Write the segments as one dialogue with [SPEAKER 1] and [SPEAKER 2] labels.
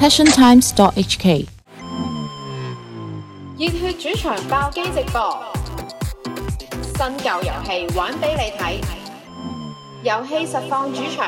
[SPEAKER 1] passiontimes.hk。
[SPEAKER 2] 熱血主場爆機直播，新舊遊戲玩俾你睇，遊戲實況主場。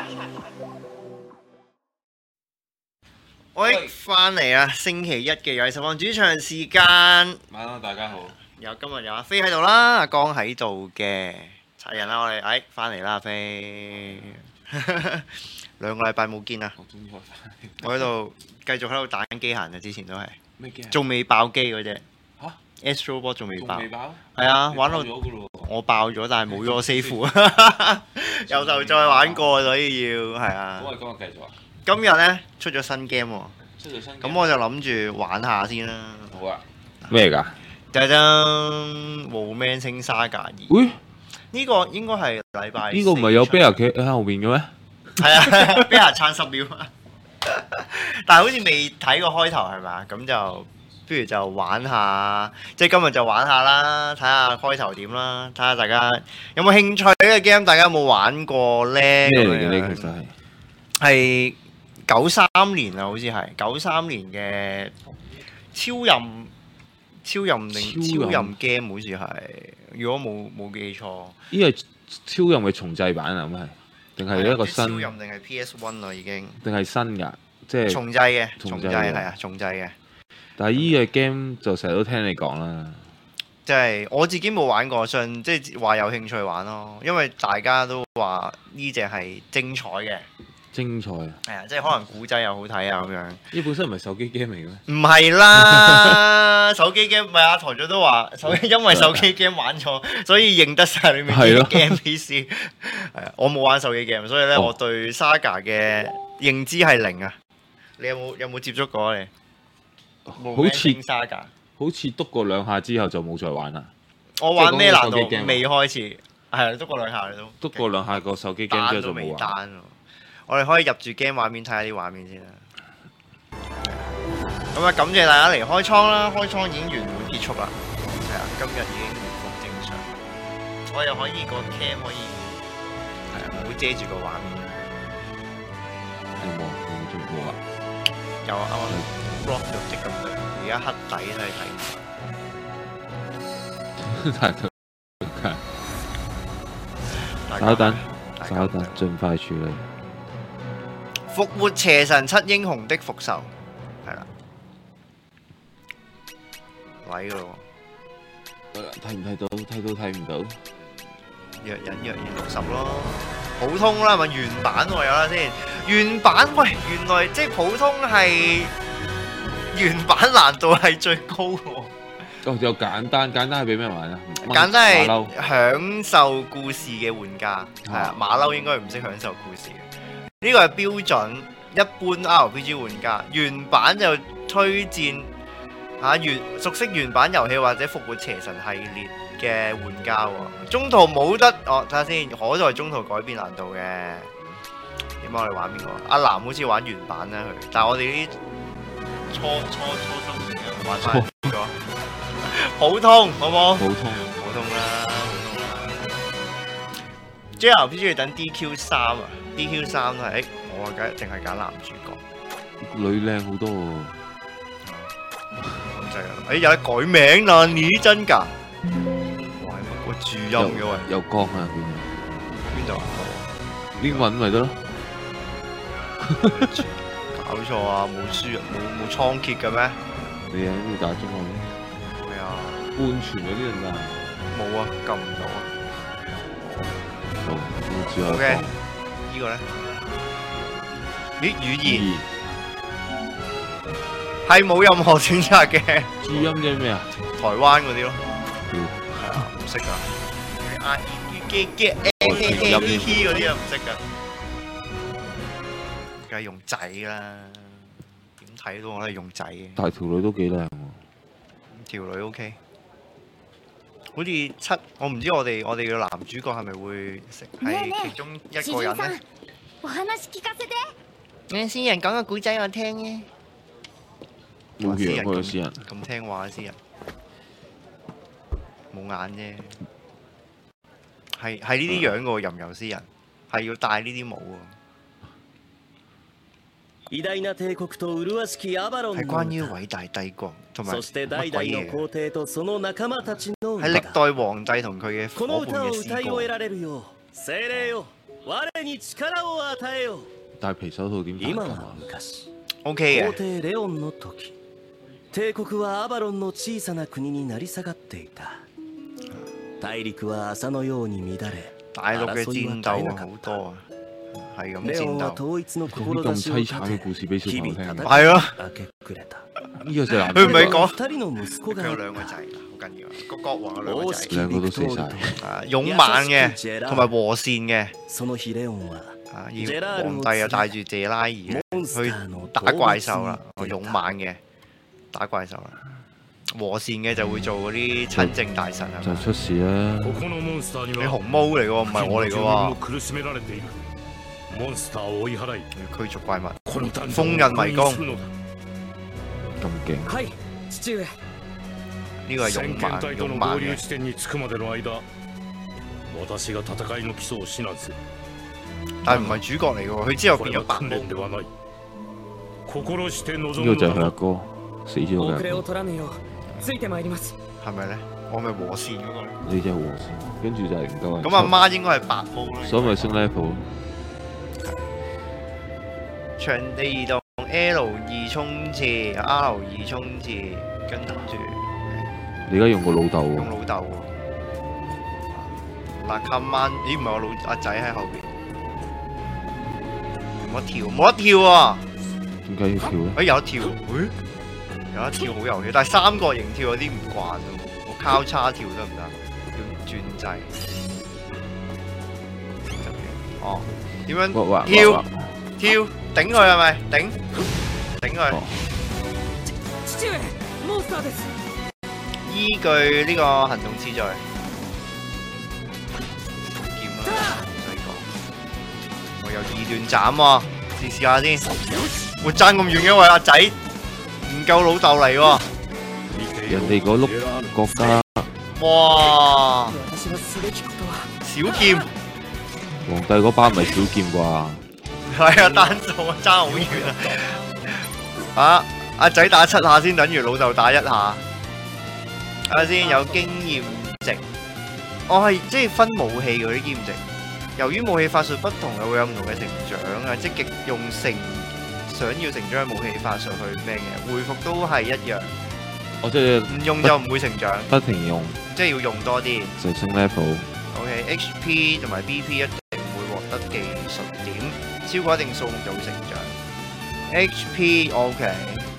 [SPEAKER 3] 喂，翻嚟啦！星期一嘅遊戲實況主場時間。
[SPEAKER 4] 晚安，大家好。
[SPEAKER 3] 今日有阿飛喺度啦，阿江喺度嘅，齊人啦，我哋翻嚟啦，阿飛。2個禮拜冇見啦。
[SPEAKER 4] 我終於開翻。
[SPEAKER 3] 我喺度繼續喺度打緊機械嘅，之前都係。
[SPEAKER 4] 咩機啊？
[SPEAKER 3] 仲未爆機嗰隻。
[SPEAKER 4] 嚇
[SPEAKER 3] Astro Bot 仲未爆。
[SPEAKER 4] 未爆？
[SPEAKER 3] 係啊，玩到
[SPEAKER 4] 咗㗎咯喎。
[SPEAKER 3] 我爆咗，但係冇咗我 save。由頭再玩過，所以要係啊。
[SPEAKER 4] 咁我哋今日繼續啊。
[SPEAKER 3] 今日咧出咗新 game 喎。
[SPEAKER 4] 出咗新。
[SPEAKER 3] 咁我就諗住玩下先啦。
[SPEAKER 4] 好啊。咩㗎？
[SPEAKER 3] 就係無名星沙架2。
[SPEAKER 4] 喂，
[SPEAKER 3] 呢個應該係禮拜。
[SPEAKER 4] 呢個唔係有 Bear 企喺後面嘅咩？
[SPEAKER 3] 係啊，Bear 撐10秒。但係好似未睇過開頭係嘛？咁就不如就玩下，即係今日就玩下啦，睇下開頭點啦，睇下大家有冇興趣嘅 game，大家有冇玩過咧？
[SPEAKER 4] 咩嚟嘅呢？其實
[SPEAKER 3] 係93年啊，好似係93年嘅超任game 好似係，如果冇記錯。
[SPEAKER 4] 呢個係超任嘅重製版啊，咁係定係一個新？
[SPEAKER 3] 超任定係 PS1 啦已經。
[SPEAKER 4] 定係新㗎？即係
[SPEAKER 3] 重製嘅，
[SPEAKER 4] 重製
[SPEAKER 3] 係啊，重製嘅。
[SPEAKER 4] 但係呢個 game 就成日都聽你講啦。
[SPEAKER 3] 即係我自己冇玩過，即係話有興趣玩咯，因為大家都話呢隻係精彩嘅。
[SPEAKER 4] 精彩。
[SPEAKER 3] 係啊，即係可能古仔又好睇啊咁樣。
[SPEAKER 4] 呢本身唔係手機 game 嚟嘅咩？
[SPEAKER 3] 唔係啦，手機 game 咪阿台長都話，因為手機 game 玩咗，所以認得晒裏面啲 game PC。係啊，我冇玩手機 game，所以咧我對 Saga 嘅認知係零啊。你有冇接觸過你？
[SPEAKER 4] 好似
[SPEAKER 3] Saga，
[SPEAKER 4] 好似篤過2下之後就冇再玩啦。
[SPEAKER 3] 我玩咩難度？未開始，係篤過2下你都。
[SPEAKER 4] 篤過2下個手機 game 之後就冇玩。
[SPEAKER 3] 我哋可以入住 game 畫面睇下啲畫面先啦。咁啊，感謝大家嚟開倉啦！開倉已經圓滿結束啦。係啊，今日已經回復正常。我又可以個 cam 可以係啊，唔好遮住個畫面。
[SPEAKER 4] 有冇啊？
[SPEAKER 3] 有啊，啱啱 block 咗即咁多，而家黑底都係睇唔到。
[SPEAKER 4] 稍等，盡快處理。
[SPEAKER 3] 復活邪神7英雄的復仇，係啦，位㗎咯喎。
[SPEAKER 4] 睇唔睇到？睇唔到。
[SPEAKER 3] 若隱60咯，普通啦，係咪原版喎？有啦先，原版喂，原來即係普通係原版難度係最高喎。
[SPEAKER 4] 哦，有簡單係俾咩玩啊？
[SPEAKER 3] 簡單係享受故事嘅玩家，係啊，馬騮應該唔識享受故事嘅。呢個係標準一般 RPG 玩家，原版就推薦熟悉原版遊戲或者復活邪神系列嘅玩家喎。中途冇得睇下先，可在中途改變難度嘅。點解我哋玩邊個？阿南好似玩原版啦佢，但係我哋啲初心嘅玩翻邊個？普通好冇？普通啦。JRPG 要等 DQ3啊！DQ3都係，我梗係淨係揀男主角。
[SPEAKER 4] 女靚好多喎。
[SPEAKER 3] 咁就係有得改名啦，你真㗎？哇！乜個注音嘅喎？
[SPEAKER 4] 有光啊
[SPEAKER 3] 邊度？
[SPEAKER 4] 英文咪得咯。
[SPEAKER 3] 搞錯啊！冇倉頡嘅咩？
[SPEAKER 4] 你喺邊度打中文？
[SPEAKER 3] 咩啊？
[SPEAKER 4] 半傳嗰啲人啊？
[SPEAKER 3] 冇啊，撳唔到啊。
[SPEAKER 4] O
[SPEAKER 3] K， 呢個咧？啲語言係冇任何選擇嘅。
[SPEAKER 4] 注音即係咩啊？
[SPEAKER 3] 台灣嗰啲咯。係啊，唔識㗎。嗰啲啊唔識㗎。梗係用仔啦。點睇到我都係用仔嘅。
[SPEAKER 4] 但係條女都幾靚喎。
[SPEAKER 3] 條女 OK。好似7，我唔知我哋嘅男主角係咪會係其中一個人咧？詩人講個古仔我聽嘅。
[SPEAKER 4] 冇樣喎，詩人。
[SPEAKER 3] 咁聽話詩人，冇眼啫。係呢啲樣嘅喎，吟遊詩人，係要戴呢啲帽喎。
[SPEAKER 1] 偉大な帝國と麗しきアバロン
[SPEAKER 3] 係
[SPEAKER 1] の
[SPEAKER 3] 關於
[SPEAKER 1] 歌
[SPEAKER 3] 偉大帝國同埋
[SPEAKER 1] そして代
[SPEAKER 3] 乜鬼嘢？
[SPEAKER 1] 々の皇帝とその仲間たちの
[SPEAKER 3] 係歷
[SPEAKER 1] 歌だ
[SPEAKER 3] 代皇帝同佢嘅
[SPEAKER 1] この
[SPEAKER 3] 伙伴嘅
[SPEAKER 1] 歌を歌
[SPEAKER 3] 詩歌。
[SPEAKER 1] い終えられるよう精霊よ我に力を與えよ
[SPEAKER 4] 戴皮手套點打
[SPEAKER 1] 今は
[SPEAKER 4] 㗎嘛？
[SPEAKER 1] 昔
[SPEAKER 3] OK
[SPEAKER 1] 皇
[SPEAKER 3] 嘅，
[SPEAKER 1] 帝レオンの時帝国はアバロンの小さな國になり下がっていた大陸は朝のように亂れ
[SPEAKER 3] 大陸嘅
[SPEAKER 1] 爭いは
[SPEAKER 3] 戰鬥好
[SPEAKER 1] 絶えなかっ
[SPEAKER 3] 多啊，係咁
[SPEAKER 1] レオンは
[SPEAKER 3] 戰鬥。
[SPEAKER 1] 統一の
[SPEAKER 4] 講啲咁
[SPEAKER 1] 志を
[SPEAKER 4] 凄慘嘅
[SPEAKER 1] 立
[SPEAKER 4] 故事俾小
[SPEAKER 1] て日
[SPEAKER 4] 朋友聽㗎，
[SPEAKER 1] 々戦
[SPEAKER 3] 係啊，
[SPEAKER 1] 明け暮れた
[SPEAKER 4] 呢個就係男
[SPEAKER 3] 佢唔係
[SPEAKER 4] 主角
[SPEAKER 3] 講
[SPEAKER 1] 二人の息子が
[SPEAKER 3] 佢有兩個仔，好緊要啊！個國王有兩個仔
[SPEAKER 1] 王式，
[SPEAKER 4] 兩個都死晒。
[SPEAKER 3] 啊勇猛嘅同埋和善嘅。
[SPEAKER 1] その日レオンは
[SPEAKER 3] 啊！要皇帝又帶住謝拉爾嘅去打怪獸啦，勇猛嘅打怪獸啦，和善嘅就會做嗰啲親政大臣係咪？
[SPEAKER 4] 就出事啦。
[SPEAKER 5] ここのモンスターに
[SPEAKER 3] 你
[SPEAKER 5] は
[SPEAKER 3] 紅毛嚟嘅喎，唔係我嚟嘅
[SPEAKER 5] 近
[SPEAKER 3] 喎
[SPEAKER 5] も。苦しめられているモンスターを追い払い
[SPEAKER 3] 驅逐怪物，
[SPEAKER 5] この誕
[SPEAKER 3] 封印迷宮
[SPEAKER 5] するのだ
[SPEAKER 4] 咁勁，
[SPEAKER 6] はい父上
[SPEAKER 3] 呢個係
[SPEAKER 5] 先
[SPEAKER 3] 勇猛
[SPEAKER 5] 遣隊との
[SPEAKER 3] 勇猛嘅。
[SPEAKER 5] 合流地点に着くまでの間私が戦いの基礎を指南する
[SPEAKER 3] 但係唔係主角嚟嘅喎，佢之後
[SPEAKER 5] これは訓
[SPEAKER 3] 變咗白毛。
[SPEAKER 5] 練ではない心して望
[SPEAKER 4] 呢
[SPEAKER 5] む
[SPEAKER 4] 個就係佢阿
[SPEAKER 5] のだ
[SPEAKER 4] 哥死咗
[SPEAKER 6] 遅れを
[SPEAKER 4] 嘅阿哥，
[SPEAKER 6] 取らぬようついてまいります
[SPEAKER 3] 係咪咧？我係咪和善嗰個咧？
[SPEAKER 4] 呢隻和善，跟住就係唔夠人
[SPEAKER 3] 咁阿媽應該係白毛啦。
[SPEAKER 4] 所以咪升 level。
[SPEAKER 3] 場地移動 L2衝刺，R2衝刺，跟住
[SPEAKER 4] 你而家用個老豆喎，
[SPEAKER 3] 用老豆喎。嗱，琴晚咦唔係我老阿仔喺後邊，冇得跳，冇得跳啊！
[SPEAKER 4] 點解要跳咧？
[SPEAKER 3] 哎有得跳，誒有得跳好遊戲，但係三角形跳有啲唔慣喎，我交叉跳得唔得？要轉掣。哦，點樣
[SPEAKER 4] 畫
[SPEAKER 3] 跳跳頂佢係咪？頂佢。
[SPEAKER 4] 哦
[SPEAKER 6] 父上モンスターです
[SPEAKER 3] 依據呢個行動次序，劍啦，唔使講。我有二段斬喎，試下先。我爭咁遠嘅喂，阿仔唔夠老豆嚟喎。
[SPEAKER 4] 人哋嗰碌國家
[SPEAKER 3] 哇！
[SPEAKER 6] 私がすべきことは
[SPEAKER 3] 小劍
[SPEAKER 4] 皇帝嗰把唔係小劍啩？
[SPEAKER 3] 係啊，單數啊，爭好遠啊！啊，阿仔打7下先等於老豆打1下。睇下先，有經驗值。我係即係分武器嗰啲經驗值。由於武器法術不同，又會有唔同嘅成長啊！積極用想要成長嘅武器法術去咩嘅，回復都係一樣。
[SPEAKER 4] 我即係
[SPEAKER 3] 唔用就唔會成長，
[SPEAKER 4] 不停用
[SPEAKER 3] 即係要用多啲。
[SPEAKER 4] 就升 level。
[SPEAKER 3] OK，HP 同埋 BP 一定會獲得技術點，超過一定數目就會成長。HP OK，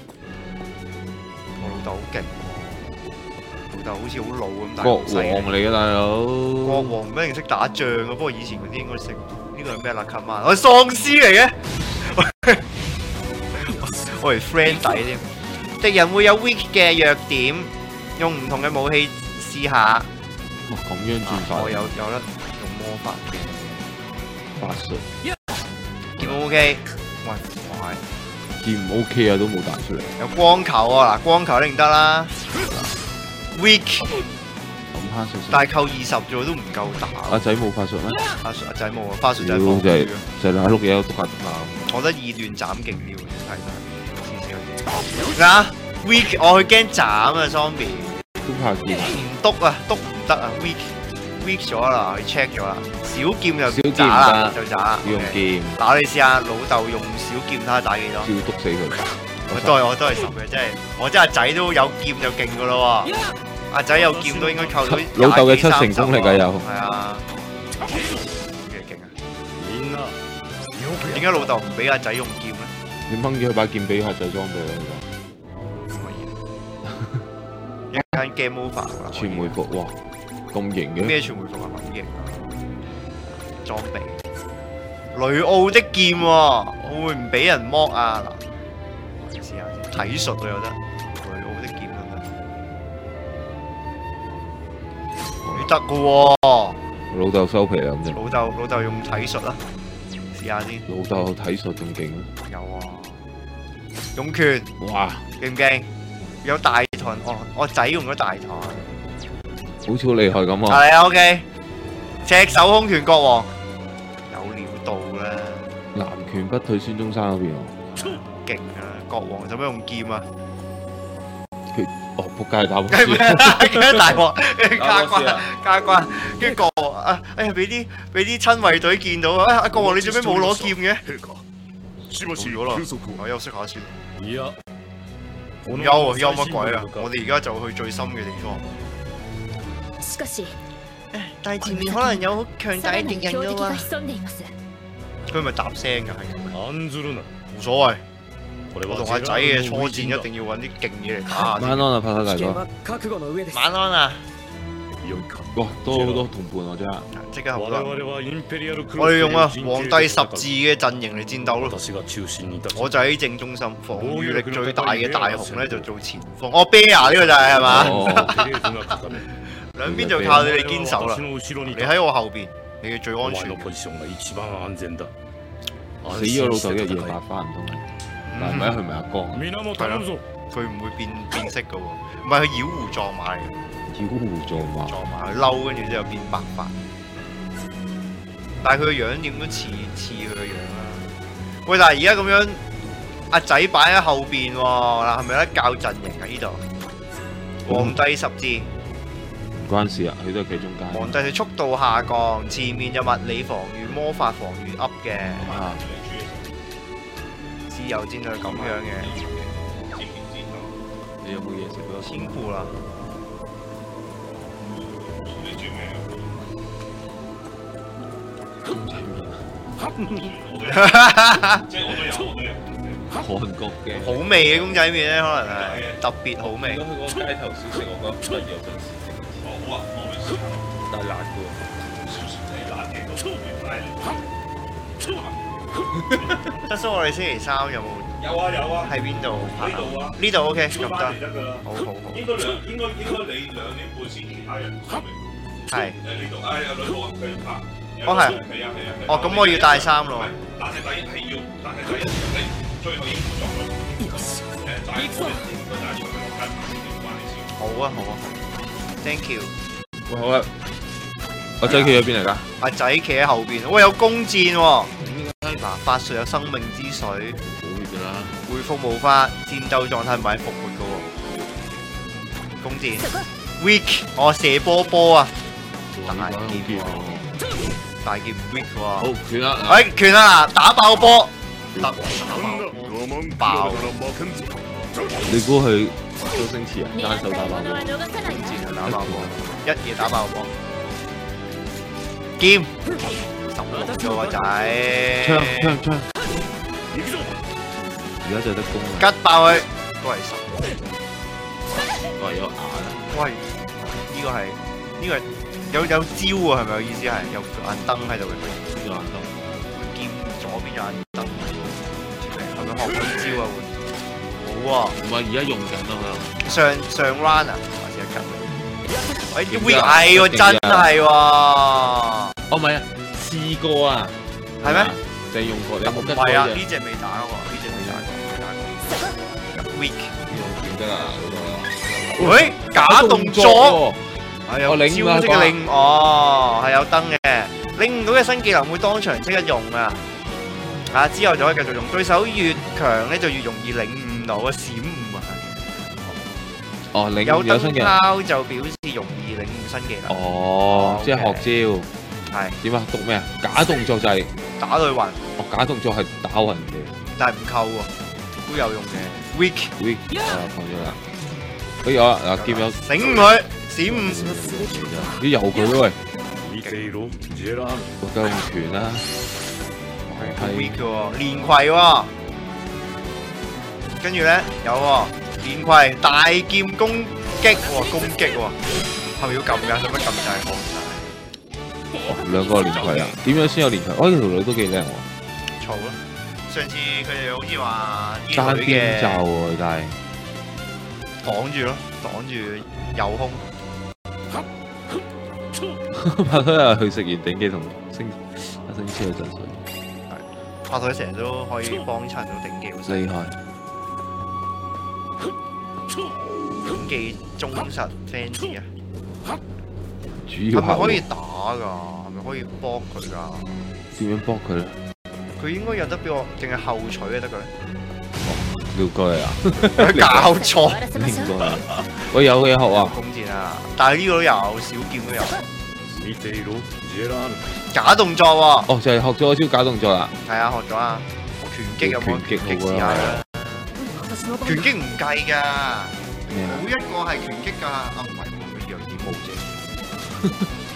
[SPEAKER 3] 我老豆好勁喎，老豆好似好老咁，但係
[SPEAKER 4] 國
[SPEAKER 3] 好犀利
[SPEAKER 4] 王嚟嘅大佬，
[SPEAKER 3] 國王唔一定識打仗啊，不過以前嗰啲應該識。呢個係咩啦？Command，我係喪屍嚟嘅，我係 friend 底添。敵人會有 weak 嘅弱點，用唔同嘅武器試下。
[SPEAKER 4] 哇咁樣轉法，
[SPEAKER 3] 我有得用魔法嘅
[SPEAKER 4] 法術
[SPEAKER 3] 劍 OK，喂，哇
[SPEAKER 4] 劍唔 OK 啊，都冇彈出嚟。
[SPEAKER 3] 有光球啊，嗱光球一定得啦。weak，
[SPEAKER 4] 咁慳術
[SPEAKER 3] 但係扣20啫喎，都唔夠打。
[SPEAKER 4] 阿仔冇法術咩？
[SPEAKER 3] 阿仔冇啊，花術就
[SPEAKER 4] 屌
[SPEAKER 3] 係防
[SPEAKER 4] 就係
[SPEAKER 3] 禦啊。
[SPEAKER 4] 就係兩碌嘢都篤下篤下。
[SPEAKER 3] 我覺得二段斬勁啲喎，睇睇。嗱，weak 我去驚斬啊，zombie
[SPEAKER 4] 都怕劍，
[SPEAKER 3] 唔篤啊，篤唔得啊，weak 咗啦，佢 check 咗啦。小劍就
[SPEAKER 4] 小劍
[SPEAKER 3] 打啦，
[SPEAKER 4] 唔得
[SPEAKER 3] 就打。
[SPEAKER 4] 要用
[SPEAKER 3] OK
[SPEAKER 4] 劍，
[SPEAKER 3] 嗱，你試下老豆用小劍睇下打幾多。
[SPEAKER 4] 照篤死佢。
[SPEAKER 3] 我都係10嘅，即係我真係阿仔都有劍就勁噶咯喎，阿仔有劍都應該扣到
[SPEAKER 4] 老豆嘅
[SPEAKER 3] 20
[SPEAKER 4] 7成功力啊有
[SPEAKER 3] 係啊，幾勁啊！
[SPEAKER 5] みんなよく
[SPEAKER 3] 點解老豆唔俾阿仔用劍咧？
[SPEAKER 4] 你掹住佢把劍俾下仔裝備啦，
[SPEAKER 3] 一間 game over 啦，
[SPEAKER 4] 傳媒服哇咁型嘅，
[SPEAKER 3] 咩傳媒服啊？好型啊！裝備雷奧的劍喎，我會唔俾人剝啊？嗱，試下先，體術都有得，雷奧的劍得唔得？得嘅喎。
[SPEAKER 4] 老豆收皮啦咁就。
[SPEAKER 3] 老豆用體術啦，試下先。
[SPEAKER 4] 老豆體術仲勁，
[SPEAKER 3] 有啊，用拳
[SPEAKER 4] 哇！
[SPEAKER 3] 勁唔勁？有大盾，我仔用咗大盾。
[SPEAKER 4] 好似好厲害咁啊！
[SPEAKER 3] 係啊 ，OK。赤手空拳國王有料到啦。
[SPEAKER 4] 南拳不退孫中山嗰邊喎。
[SPEAKER 3] 勁㗎啦，國王使乜用劍啊？
[SPEAKER 4] 佢仆街打波
[SPEAKER 3] 跟住大鑊，跟住加關
[SPEAKER 4] 打波先啊
[SPEAKER 3] 加關，跟住國王啊，哎呀俾啲親衛隊見到啊！國王你做咩冇攞劍嘅？
[SPEAKER 5] 陛下しばし
[SPEAKER 3] 到咗啦
[SPEAKER 5] 休息を
[SPEAKER 3] 我休息下先。
[SPEAKER 5] いや
[SPEAKER 3] 休乜鬼啊！我哋而家就去最深嘅地方。
[SPEAKER 7] しかし
[SPEAKER 3] 但係前面可能有好強大
[SPEAKER 7] さら
[SPEAKER 3] 嘅敵人
[SPEAKER 7] なる強敵
[SPEAKER 3] 噶喎。
[SPEAKER 7] が潜んでいます
[SPEAKER 3] 佢咪搭聲㗎？係
[SPEAKER 5] 案ずるな
[SPEAKER 3] 冇所謂。
[SPEAKER 5] これは
[SPEAKER 3] 我同阿仔嘅初戰一定要揾啲勁嘢嚟打下先。
[SPEAKER 4] 晚安啊，拍手大哥！
[SPEAKER 6] 危険は覚悟の上です
[SPEAKER 3] 晚安啊！
[SPEAKER 5] 良いか
[SPEAKER 4] 哇，多好多同伴喎，真係。
[SPEAKER 3] 即刻好
[SPEAKER 5] 我
[SPEAKER 3] 多。
[SPEAKER 5] 々はインペリアルク
[SPEAKER 3] 我哋用啊
[SPEAKER 5] 皇
[SPEAKER 3] 皇帝十字嘅陣營嚟戰鬥咯。
[SPEAKER 5] 私が中心に立ち
[SPEAKER 3] 我就喺正中心，防禦力最大嘅大雄咧就做前鋒。哦，Bear 呢個就係係嘛？
[SPEAKER 4] 哦，
[SPEAKER 5] テレーズが固め
[SPEAKER 3] 兩邊就靠你哋堅守啦
[SPEAKER 5] 私。の後ろに
[SPEAKER 3] 你
[SPEAKER 5] 立つ
[SPEAKER 3] 喺我後邊，你嘅最安全
[SPEAKER 5] お前の。ポジションが一番安全だ
[SPEAKER 4] 死咗老豆一夜白花唔通係？但係咪佢咪阿江？
[SPEAKER 5] 皆も頼むぞ
[SPEAKER 3] 佢唔會變色嘅喎，唔係佢妖狐撞馬嚟嘅，
[SPEAKER 4] 妖狐撞馬。
[SPEAKER 3] 撞馬佢嬲，跟住之後變白髮。但係佢個樣點都似佢個樣啦。喂，但係而家咁樣，阿仔擺喺後邊喎，嗱係咪有得較陣營啊？呢度皇帝十字。
[SPEAKER 4] 唔關事啊，佢都係企中間。
[SPEAKER 3] 皇帝佢速度下降，前面就物理防禦、魔法防禦 up 嘅，
[SPEAKER 4] 啊，
[SPEAKER 3] 自由戰略咁樣嘅，
[SPEAKER 4] 你有冇嘢食俾我？
[SPEAKER 3] 辛苦啦。
[SPEAKER 4] 韓國嘅。
[SPEAKER 3] 好味嘅公仔麵咧，可能係特別好味。
[SPEAKER 4] 如果去個街頭小食，我覺得不如有陣時食。但係辣嘅喎。
[SPEAKER 3] 德叔，我哋星期三有冇
[SPEAKER 8] 有啊有啊，
[SPEAKER 3] 喺邊度拍？
[SPEAKER 8] 呢度啊，
[SPEAKER 3] 呢度 OK 咁
[SPEAKER 8] 小巴嚟
[SPEAKER 3] 得，
[SPEAKER 8] 得㗎啦。
[SPEAKER 3] 好好好，
[SPEAKER 8] 應該你2點半先其他人上嚟。
[SPEAKER 3] 係。
[SPEAKER 8] 呢度，哎有女僕啊，佢拍。
[SPEAKER 3] 哦係
[SPEAKER 8] 係啊係啊。
[SPEAKER 3] 哦咁我要帶衫咯。
[SPEAKER 8] 但係第要，但係第一你最後已經做咗啦。就係我哋應該帶住佢落街拍先關你事。
[SPEAKER 3] 好啊好啊，thank you。
[SPEAKER 4] 喂，好啦，我仔企喺邊嚟㗎？
[SPEAKER 3] 阿仔企喺後邊，喂有弓箭喎。嗱，法術有生命之水。
[SPEAKER 4] 冇嘢㗎啦。
[SPEAKER 3] 回復無法，戰鬥狀態唔係復活嘅喎。弓箭，weak，我射波啊！大劍喎，大劍 weak
[SPEAKER 4] 好
[SPEAKER 3] 喎。
[SPEAKER 4] 拳啦！
[SPEAKER 3] 哎，拳啊！打爆波，得
[SPEAKER 5] 我慢
[SPEAKER 3] 爆
[SPEAKER 5] 負けんぞ
[SPEAKER 4] 你估佢周星馳啊？單手打爆波。
[SPEAKER 7] は逃さない
[SPEAKER 3] 箭啊！打爆波，一嘢打爆波。劍，16咗個仔，
[SPEAKER 4] 槍！而家就得攻啦。
[SPEAKER 3] 吉爆佢，都係10。
[SPEAKER 4] 哇，有牙啦！
[SPEAKER 3] 喂，呢個係有招啊？係咪有意思係有眼燈喺度嘅？
[SPEAKER 4] 邊個眼燈？
[SPEAKER 3] 劍左邊有眼燈，係咪學佢招啊？會冇喎，
[SPEAKER 4] 唔係而家用緊咯，
[SPEAKER 3] 上 round 啊，還是一吉？喂，weak 係喎，真係喎，
[SPEAKER 4] 哦唔係啊，試過啊，
[SPEAKER 3] 係咩？
[SPEAKER 4] 就係用過，你有冇跟
[SPEAKER 3] 唔係啊，
[SPEAKER 4] 過啫
[SPEAKER 3] 呢只未打過，呢只未打過，weak。
[SPEAKER 4] 唔得啦，好多啦。
[SPEAKER 3] 喂，假動作，係有
[SPEAKER 4] 我領啦
[SPEAKER 3] 招式嘅領，哦，係有燈嘅，領唔到嘅新技能會當場即刻用啊！啊，之後就可以繼續用。對手越強咧，就越容易領悟到啊！閃悟啊，
[SPEAKER 4] 哦，領
[SPEAKER 3] 有燈
[SPEAKER 4] 有新嘅。
[SPEAKER 3] 泡就表示容易領悟新技能。
[SPEAKER 4] 哦，即係學招。
[SPEAKER 3] 係
[SPEAKER 4] 點啊？讀咩啊？假動作就係，
[SPEAKER 3] 打對暈，
[SPEAKER 4] 哦，假動作係打暈嘅。
[SPEAKER 3] 但係唔扣喎，都有用嘅。weak，
[SPEAKER 4] 會放咗啦。哎呀，嗱，劍有
[SPEAKER 3] 醒佢，閃悟。
[SPEAKER 4] 啲由佢喂，
[SPEAKER 5] 見ていろジェラー
[SPEAKER 4] 我夠用拳啦。係
[SPEAKER 3] weak 嘅喎，連葵喎，跟住咧有喎，連葵大劍攻擊喎，攻擊喎，係咪要撳㗎？使乜撳掣放晒？
[SPEAKER 4] 兩個連葵啊？點樣先有連葵？哦，呢條女都幾靚喎。
[SPEAKER 3] 嘈咯！上次佢哋好似話
[SPEAKER 4] 單
[SPEAKER 3] 啲女
[SPEAKER 4] 邊罩
[SPEAKER 3] 嘅
[SPEAKER 4] 喎，但係
[SPEAKER 3] 擋住咯，擋住右胸。
[SPEAKER 4] 拍拖又去食完頂機同阿星超去陣水，
[SPEAKER 3] 拍腿成日都可以幫襯到頂技好犀利，
[SPEAKER 4] 厲害。
[SPEAKER 3] 頂技忠實 fans 啊！
[SPEAKER 4] 主要客戶
[SPEAKER 3] 係咪可以打㗎？係咪可以搏佢㗎？
[SPEAKER 4] 點樣搏佢咧？
[SPEAKER 3] 佢應該有得俾我，淨係後取就得㗎咧。
[SPEAKER 4] 哦
[SPEAKER 7] 要過嚟啊？
[SPEAKER 3] 搞錯，
[SPEAKER 7] 應該。喂，有嘢學啊！
[SPEAKER 3] 弓箭啊！但係呢個都有，小劍都有。
[SPEAKER 5] 見ていろジェラール
[SPEAKER 3] 假動作喎。
[SPEAKER 7] 哦，就係學咗招假動作啦。
[SPEAKER 3] 係啊，學咗啊。拳擊有冇拳擊試下啦？拳擊唔計㗎，
[SPEAKER 7] 咩啊？
[SPEAKER 3] 冇一個係拳擊㗎。啊，唔係喎，佢弱點冇啫。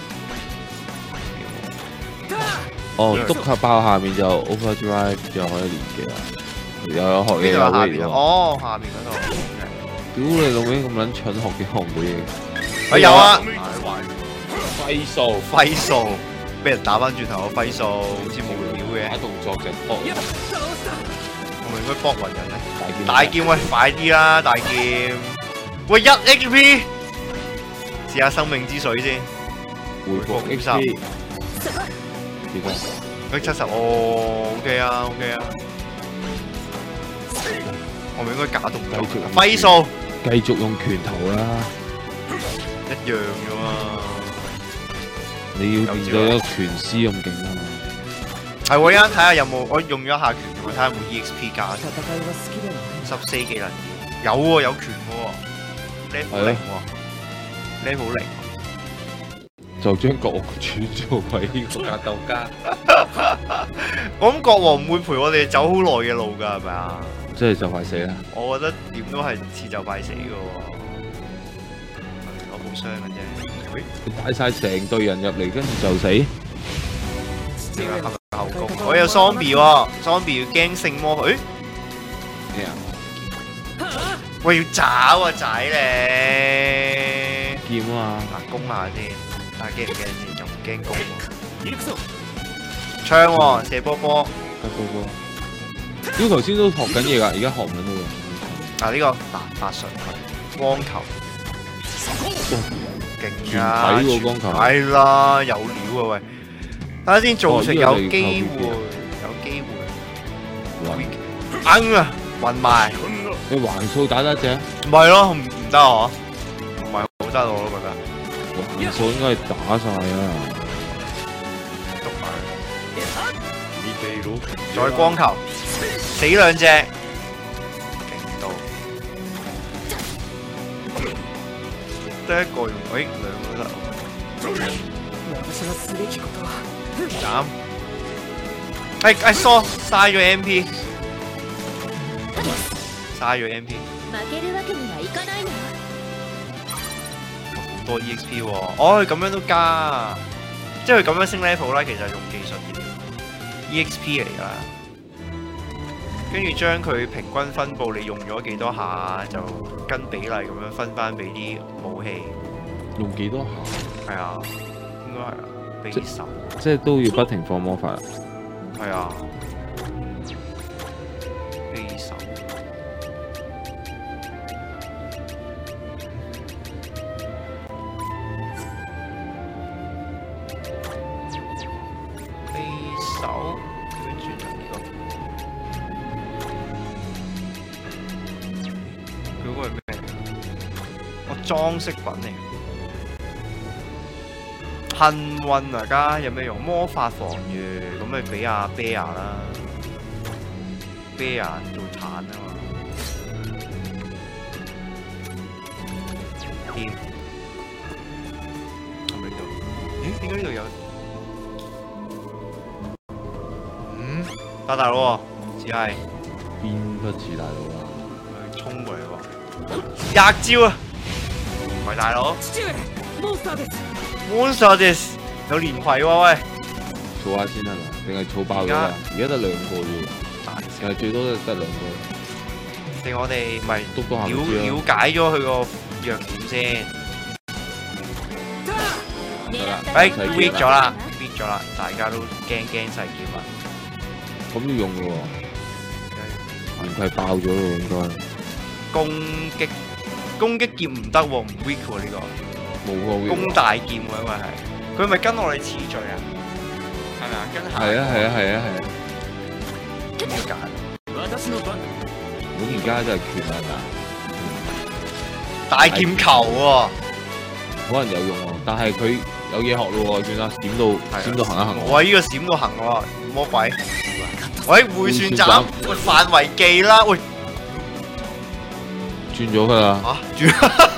[SPEAKER 7] 哦，督卡包下面就 overdrive 就可以連嘅啦。又有學嘢有
[SPEAKER 3] 呢個下
[SPEAKER 7] weight
[SPEAKER 3] 邊啊，
[SPEAKER 7] 喎。
[SPEAKER 3] 哦，下邊嗰度。
[SPEAKER 7] 屌你老味咁撚蠢，學幾學唔到嘢。
[SPEAKER 3] 啊有啊，
[SPEAKER 7] 揮數，
[SPEAKER 3] 揮數，俾人打翻轉頭個揮數，好似冇料嘅。
[SPEAKER 7] 打動作就搏。
[SPEAKER 3] 我咪應該搏暈人咧？
[SPEAKER 7] 大劍
[SPEAKER 3] 大劍喂，快啲啦！大劍，喂1 HP，試下生命之水先。
[SPEAKER 7] 回復
[SPEAKER 3] HP
[SPEAKER 7] 幾多？
[SPEAKER 3] 佢70，哦 ，OK 啊，OK 啊。我咪應該假動作，揮數
[SPEAKER 7] 繼續用拳頭啦。
[SPEAKER 3] 一樣啫嘛。
[SPEAKER 7] 你要變到一個拳師咁勁啊嘛！
[SPEAKER 3] 係喎，一陣睇下有冇，我用咗一下拳，我睇下有冇 EXP 加14技能點，有喎，有拳喎，level 0喎，level 0。
[SPEAKER 7] 就將國王轉做為呢個格鬥家。
[SPEAKER 3] 我諗國王唔會陪我哋走好耐嘅路㗎，係咪啊？
[SPEAKER 7] 即係就快死啦！
[SPEAKER 3] 我覺得點都係遲就快死㗎喎，攞寶箱嘅啫。
[SPEAKER 7] 佢帶晒成隊人入嚟，跟住就死。
[SPEAKER 3] 後宮，我有 zombie 喎，zombie 要驚聖魔，誒
[SPEAKER 7] 咩啊？
[SPEAKER 3] 喂要找啊仔咧！
[SPEAKER 7] 劍啊！
[SPEAKER 3] 嗱攻下先，睇下驚唔驚先，又唔驚攻喎。槍喎，射波波。
[SPEAKER 7] 得波波。屌頭先都學緊嘢㗎，而家學唔緊到喎。
[SPEAKER 3] 啊呢個嗱發術光球，勁啊！
[SPEAKER 7] 全體喎光球。
[SPEAKER 3] 係啦，有料啊喂！睇下先，做食有機會，有機會。硬啊，暈埋。
[SPEAKER 7] 你橫掃打得隻？
[SPEAKER 3] 唔係咯，唔得啊！唔係好得我都覺得。
[SPEAKER 7] 橫掃應該係打晒啊！
[SPEAKER 3] 篤埋。
[SPEAKER 5] 見ていろ
[SPEAKER 3] 再光球，死兩隻，勁到。得一個用，誒兩個都得。斬！哎疏，嘥咗 MP， 嘥咗 MP。好多 EXP 喎，哦佢咁樣都加，即係佢咁樣升 level 啦，其實用技術嘅 EXP 嚟㗎啦。跟住將佢平均分佈，你用咗幾多下就跟比例咁樣分翻俾啲武器。
[SPEAKER 7] 用幾多下？
[SPEAKER 3] 係啊，應該係啊，俾手。
[SPEAKER 7] 即係都要不停放魔法。
[SPEAKER 3] 係啊，俾手。俾手，跟住就呢個。佢嗰個係咩？我裝飾品嚟。幸運啊家有咩用？魔法防禦咁咪俾阿 Bear 啦 ，Bear 做鏟啊嘛。添係咪呢度？咦？點解呢度有？打大佬喎，只係
[SPEAKER 7] 邊不似大佬啊？
[SPEAKER 3] 衝過嚟喎，吔招啊！喂大佬。Monster 有連攜喎喂，
[SPEAKER 7] 儲下先係嘛？定係儲爆咗啦？而家得兩個啫，但係最多都得兩個。
[SPEAKER 3] 定我哋咪
[SPEAKER 7] 督下
[SPEAKER 3] 了解咗佢個弱點先。
[SPEAKER 7] 得啦，
[SPEAKER 3] beat 咗啦 ，beat 咗啦，大家都驚細劍啦。
[SPEAKER 7] 咁要用嘅喎，連攜爆咗咯應該。
[SPEAKER 3] 攻擊劍唔得喎，唔 weak 喎呢個。
[SPEAKER 7] 冇個
[SPEAKER 3] 攻大劍喎，因為係佢咪跟我哋次序啊？係咪啊？跟下
[SPEAKER 7] 係啊！
[SPEAKER 3] 點解？
[SPEAKER 7] 咁而家真係拳啊嗱，
[SPEAKER 3] 大劍球喎，
[SPEAKER 7] 可能有用喎，但係佢有嘢學咯喎，算啦，閃到行一行。
[SPEAKER 3] 我呢個閃到行喎，魔鬼！喂，迴旋斬，喂範圍技啦，喂，
[SPEAKER 7] 轉咗㗎啦。
[SPEAKER 3] 嚇轉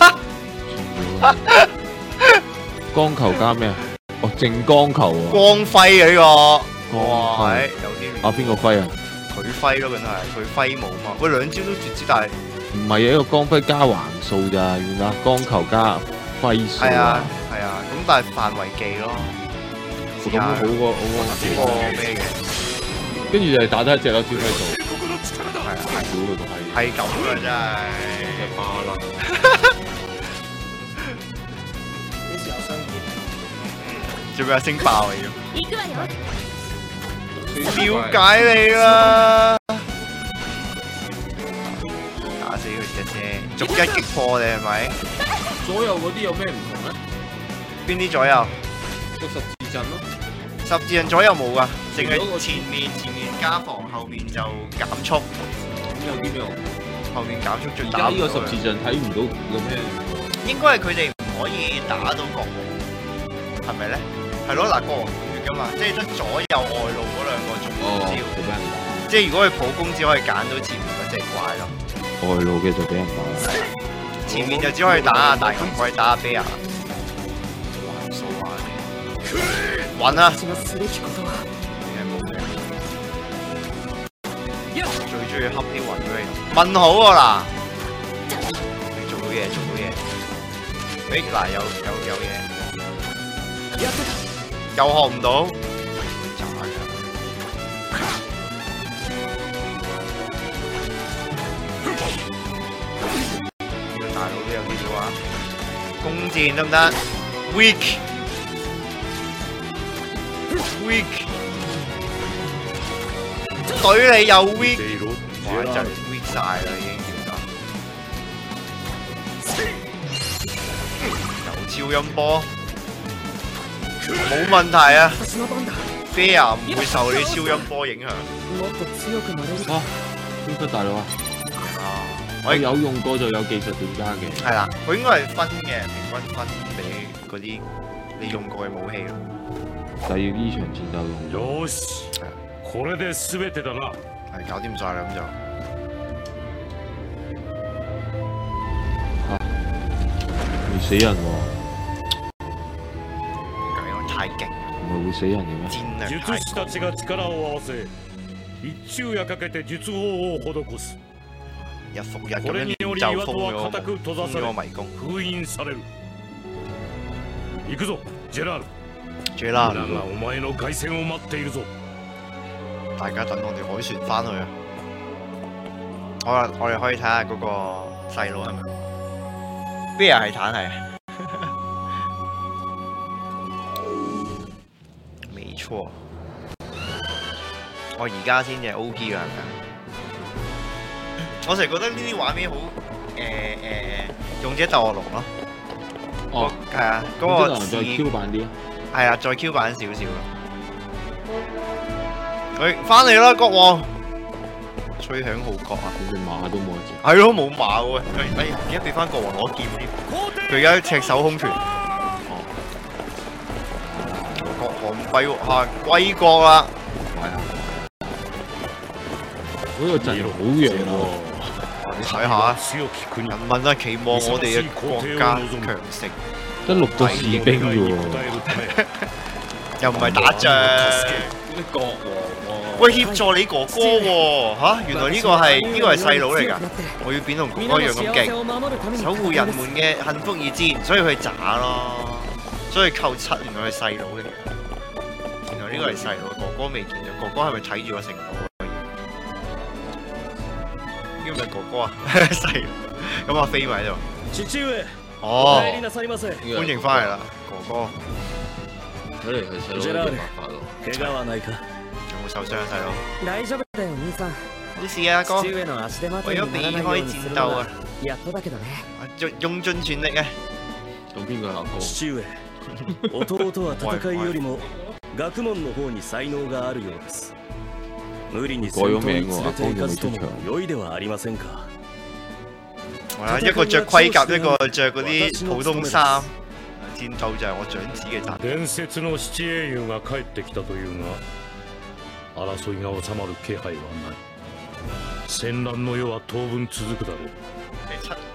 [SPEAKER 7] 光球加咩啊？哦，正光球喎。
[SPEAKER 3] 光輝嘅呢個，
[SPEAKER 7] 光
[SPEAKER 3] 哇！
[SPEAKER 7] 輝
[SPEAKER 3] 有啲
[SPEAKER 7] 啊，邊個輝啊？
[SPEAKER 3] 佢揮咯，梗係佢揮舞嘛。喂，兩招都絕招，但係
[SPEAKER 7] 唔係啊，一個光輝加橫數咋，原來光球加輝數
[SPEAKER 3] 係啊
[SPEAKER 7] 啊。
[SPEAKER 3] 係啊，咁但係範圍技咯。
[SPEAKER 7] 咁好過好
[SPEAKER 3] 呢個咩嘅？
[SPEAKER 7] 跟住就係打得一隻咯，招輝數。
[SPEAKER 3] 係啊，
[SPEAKER 7] 屌佢個閪！
[SPEAKER 3] 係咁嘅真係。
[SPEAKER 4] 巴啦，
[SPEAKER 3] 做咩啊？升爆你要？
[SPEAKER 6] 行くわよ。
[SPEAKER 3] 了解你啦。打死佢隻啫，逐一擊破你係咪？
[SPEAKER 4] 左右嗰啲有咩唔同咧？
[SPEAKER 3] 邊啲左右？
[SPEAKER 4] 個十字陣咯，
[SPEAKER 3] 十字人左右冇噶，淨係前面加防，後面就減速。
[SPEAKER 4] 咁有啲咩用？
[SPEAKER 3] 後面減速最
[SPEAKER 7] 而
[SPEAKER 3] 打唔到
[SPEAKER 7] 家呢個十字陣睇唔到有咩？
[SPEAKER 3] 應該係佢哋唔可以打到國王，係咪咧？係咯，嗱，國王血噶嘛，即係得左右外路嗰兩個中招。
[SPEAKER 7] 俾人
[SPEAKER 3] 即係如果佢普攻只可以揀到前面嗰隻怪咯，
[SPEAKER 7] 打，外路嘅就俾人打。
[SPEAKER 3] 前面就只可以打下大金龜，打下啤牙。還數玩揾啊！
[SPEAKER 6] 私がすべきことは。
[SPEAKER 3] 最中意恰啲雲俾你。問好喎嗱，你做到嘢，做到嘢。誒嗱，有嘢。又學唔到，渣嘅。呢個大佬都有啲料啊！弓箭得唔得 ？Weak，對你又 weak， 哇！真係 weak 晒啦，已經要得。有超音波。冇問題啊
[SPEAKER 6] 私の番だ。
[SPEAKER 3] ，Fair 唔會受你超音波影響。
[SPEAKER 6] もっと強くなれる。
[SPEAKER 7] 啊，邊個大佬啊？我
[SPEAKER 3] 喂，
[SPEAKER 7] 有用過就有技術點加嘅。
[SPEAKER 3] 係啦，佢應該係分嘅，平均分俾嗰啲你用過嘅武器咯。
[SPEAKER 7] 但係要呢場戰鬥用。
[SPEAKER 5] よしこれで全てだな。
[SPEAKER 3] 係搞掂晒啦，咁就
[SPEAKER 7] 會死人喎。
[SPEAKER 3] 咁樣太勁，
[SPEAKER 7] 唔係會死人嘅咩？
[SPEAKER 3] 戰略
[SPEAKER 5] 術
[SPEAKER 3] 太高。
[SPEAKER 5] 師たちが力を合わせ一昼夜かけて術法を施す。
[SPEAKER 3] 日復日咁樣練就封咗個迷宮。
[SPEAKER 5] 封印される。行くぞジェラール。
[SPEAKER 3] 最啦，
[SPEAKER 5] だがお前の凱旋を待っているぞ。
[SPEAKER 3] 大家等我哋海船翻去啊！好啦，我哋可以睇下嗰個細佬係咪？邊係坦係？沒錯，我而家先至 OP 啦，係咪？我成日覺得呢啲畫面好勇者鬥惡龍咯。
[SPEAKER 7] 哦，
[SPEAKER 3] 係啊，嗰個
[SPEAKER 7] 再 Q 版啲。
[SPEAKER 3] 係啊，再 Q 版少少咯。佢翻嚟啦，國王！吹響號角啊！
[SPEAKER 7] 佢隻馬都冇一隻。
[SPEAKER 3] 係咯，冇馬喎。而家俾翻國王攞劍添。佢而家赤手空拳。哦。國王歸國啦！
[SPEAKER 7] 嗰個陣容好弱喎。
[SPEAKER 3] 你睇下，人民啊期望我哋嘅國家強盛。
[SPEAKER 7] 得6個士兵啫喎。
[SPEAKER 3] 又唔係打仗。
[SPEAKER 4] 啲國王喎。
[SPEAKER 3] 喂，協助你哥哥喎嚇！原來呢個係細佬嚟㗎。我要變同哥哥一樣咁勁，守護人們嘅幸福而戰，所以佢渣咯。所以扣7，原來係細佬嚟嘅。原來呢個係細佬，哥哥未見到。哥哥係咪睇住個城堡？呢個咪哥哥啊？細佬。咁阿飛咪喺度。
[SPEAKER 1] 父上，
[SPEAKER 3] 哦，
[SPEAKER 1] お帰りなさいませ。
[SPEAKER 3] 歡迎翻嚟啦，哥哥。
[SPEAKER 4] 睇嚟係細佬有啲辦法咯。
[SPEAKER 1] 怪我はないか？
[SPEAKER 3] 有冇受傷啊，細佬？
[SPEAKER 6] 大丈夫だよ兄さん。
[SPEAKER 3] 冇事啊，哥。
[SPEAKER 6] 父上の足手まとい
[SPEAKER 3] 為咗
[SPEAKER 6] になら
[SPEAKER 3] 避開
[SPEAKER 6] ないようにす
[SPEAKER 3] 戰鬥啊
[SPEAKER 6] るのは，やっとだけどね。
[SPEAKER 3] 用盡全力啊！
[SPEAKER 4] 咁邊個係阿哥？
[SPEAKER 1] 父上、弟は戦いよりも学問の方に才能があるようです。無理に戦闘に連れて行かずとも良いではありませんか。
[SPEAKER 3] 一個着盔甲，一個着嗰啲普通衫。戰鬥就係我長子嘅責任。
[SPEAKER 5] 伝説の七英雄が帰ってきたというが、争いが収まる気配はない。戦乱の世は当分続くだろう。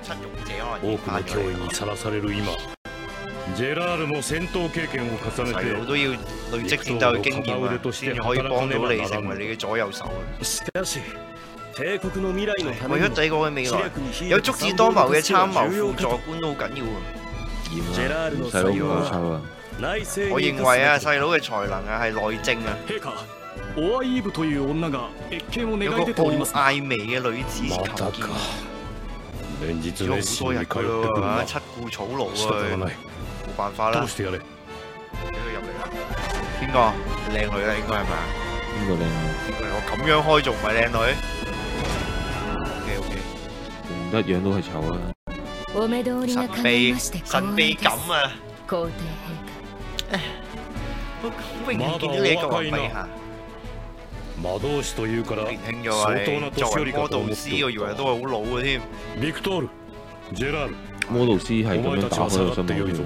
[SPEAKER 5] 多くの脅威にさらされる今、ジェラールも戦闘経験を重ね
[SPEAKER 3] 細佬都要累積戰鬥經驗啊，先至可以幫到你成為你嘅左右手啊！
[SPEAKER 1] しかし帝國の未來のため
[SPEAKER 3] 為咗帝國嘅未來，有足智多謀嘅參謀輔助官都好緊要啊！
[SPEAKER 1] ジェラールの
[SPEAKER 7] 細佬唔
[SPEAKER 1] 採用
[SPEAKER 7] 好抽啊！
[SPEAKER 1] 內政
[SPEAKER 3] 我認為啊，細佬嘅才能啊係內政啊，
[SPEAKER 5] 陛下、オアイーブという女が謁見を願い出て
[SPEAKER 3] 有個奧
[SPEAKER 5] おります。
[SPEAKER 3] 艾薇嘅女子求
[SPEAKER 5] また
[SPEAKER 3] 見
[SPEAKER 5] か。連日
[SPEAKER 3] 咗
[SPEAKER 5] 熱
[SPEAKER 3] 好多日
[SPEAKER 5] 心に通って
[SPEAKER 3] 佢
[SPEAKER 5] くるな。
[SPEAKER 3] 七顧草廬
[SPEAKER 5] 仕方が
[SPEAKER 3] 啊，
[SPEAKER 5] ない。
[SPEAKER 3] 冇辦法啦
[SPEAKER 5] 通。してやれ。
[SPEAKER 3] 俾佢入嚟啦。邊個？靚女啦，應該係咪啊？
[SPEAKER 7] 邊個靚啊？
[SPEAKER 3] 我咁樣開仲唔係靚女？OK OK。
[SPEAKER 7] 唔得樣都係醜啊！
[SPEAKER 9] お目通りが
[SPEAKER 3] 神秘
[SPEAKER 9] 叶いまして
[SPEAKER 3] 神秘感啊！
[SPEAKER 9] 皇帝
[SPEAKER 3] 好榮幸見到你一個皇陛下。
[SPEAKER 5] 魔導士というから
[SPEAKER 3] 年輕咗啊
[SPEAKER 5] 相當な
[SPEAKER 3] 你，作
[SPEAKER 5] 年寄
[SPEAKER 3] 為魔導
[SPEAKER 5] りかと思っ
[SPEAKER 3] 師，我以為
[SPEAKER 5] ておった
[SPEAKER 3] 都係好老嘅添。
[SPEAKER 5] ビクトール、ジェラール、
[SPEAKER 7] 魔導師係咁樣打開個心口
[SPEAKER 3] 係咯，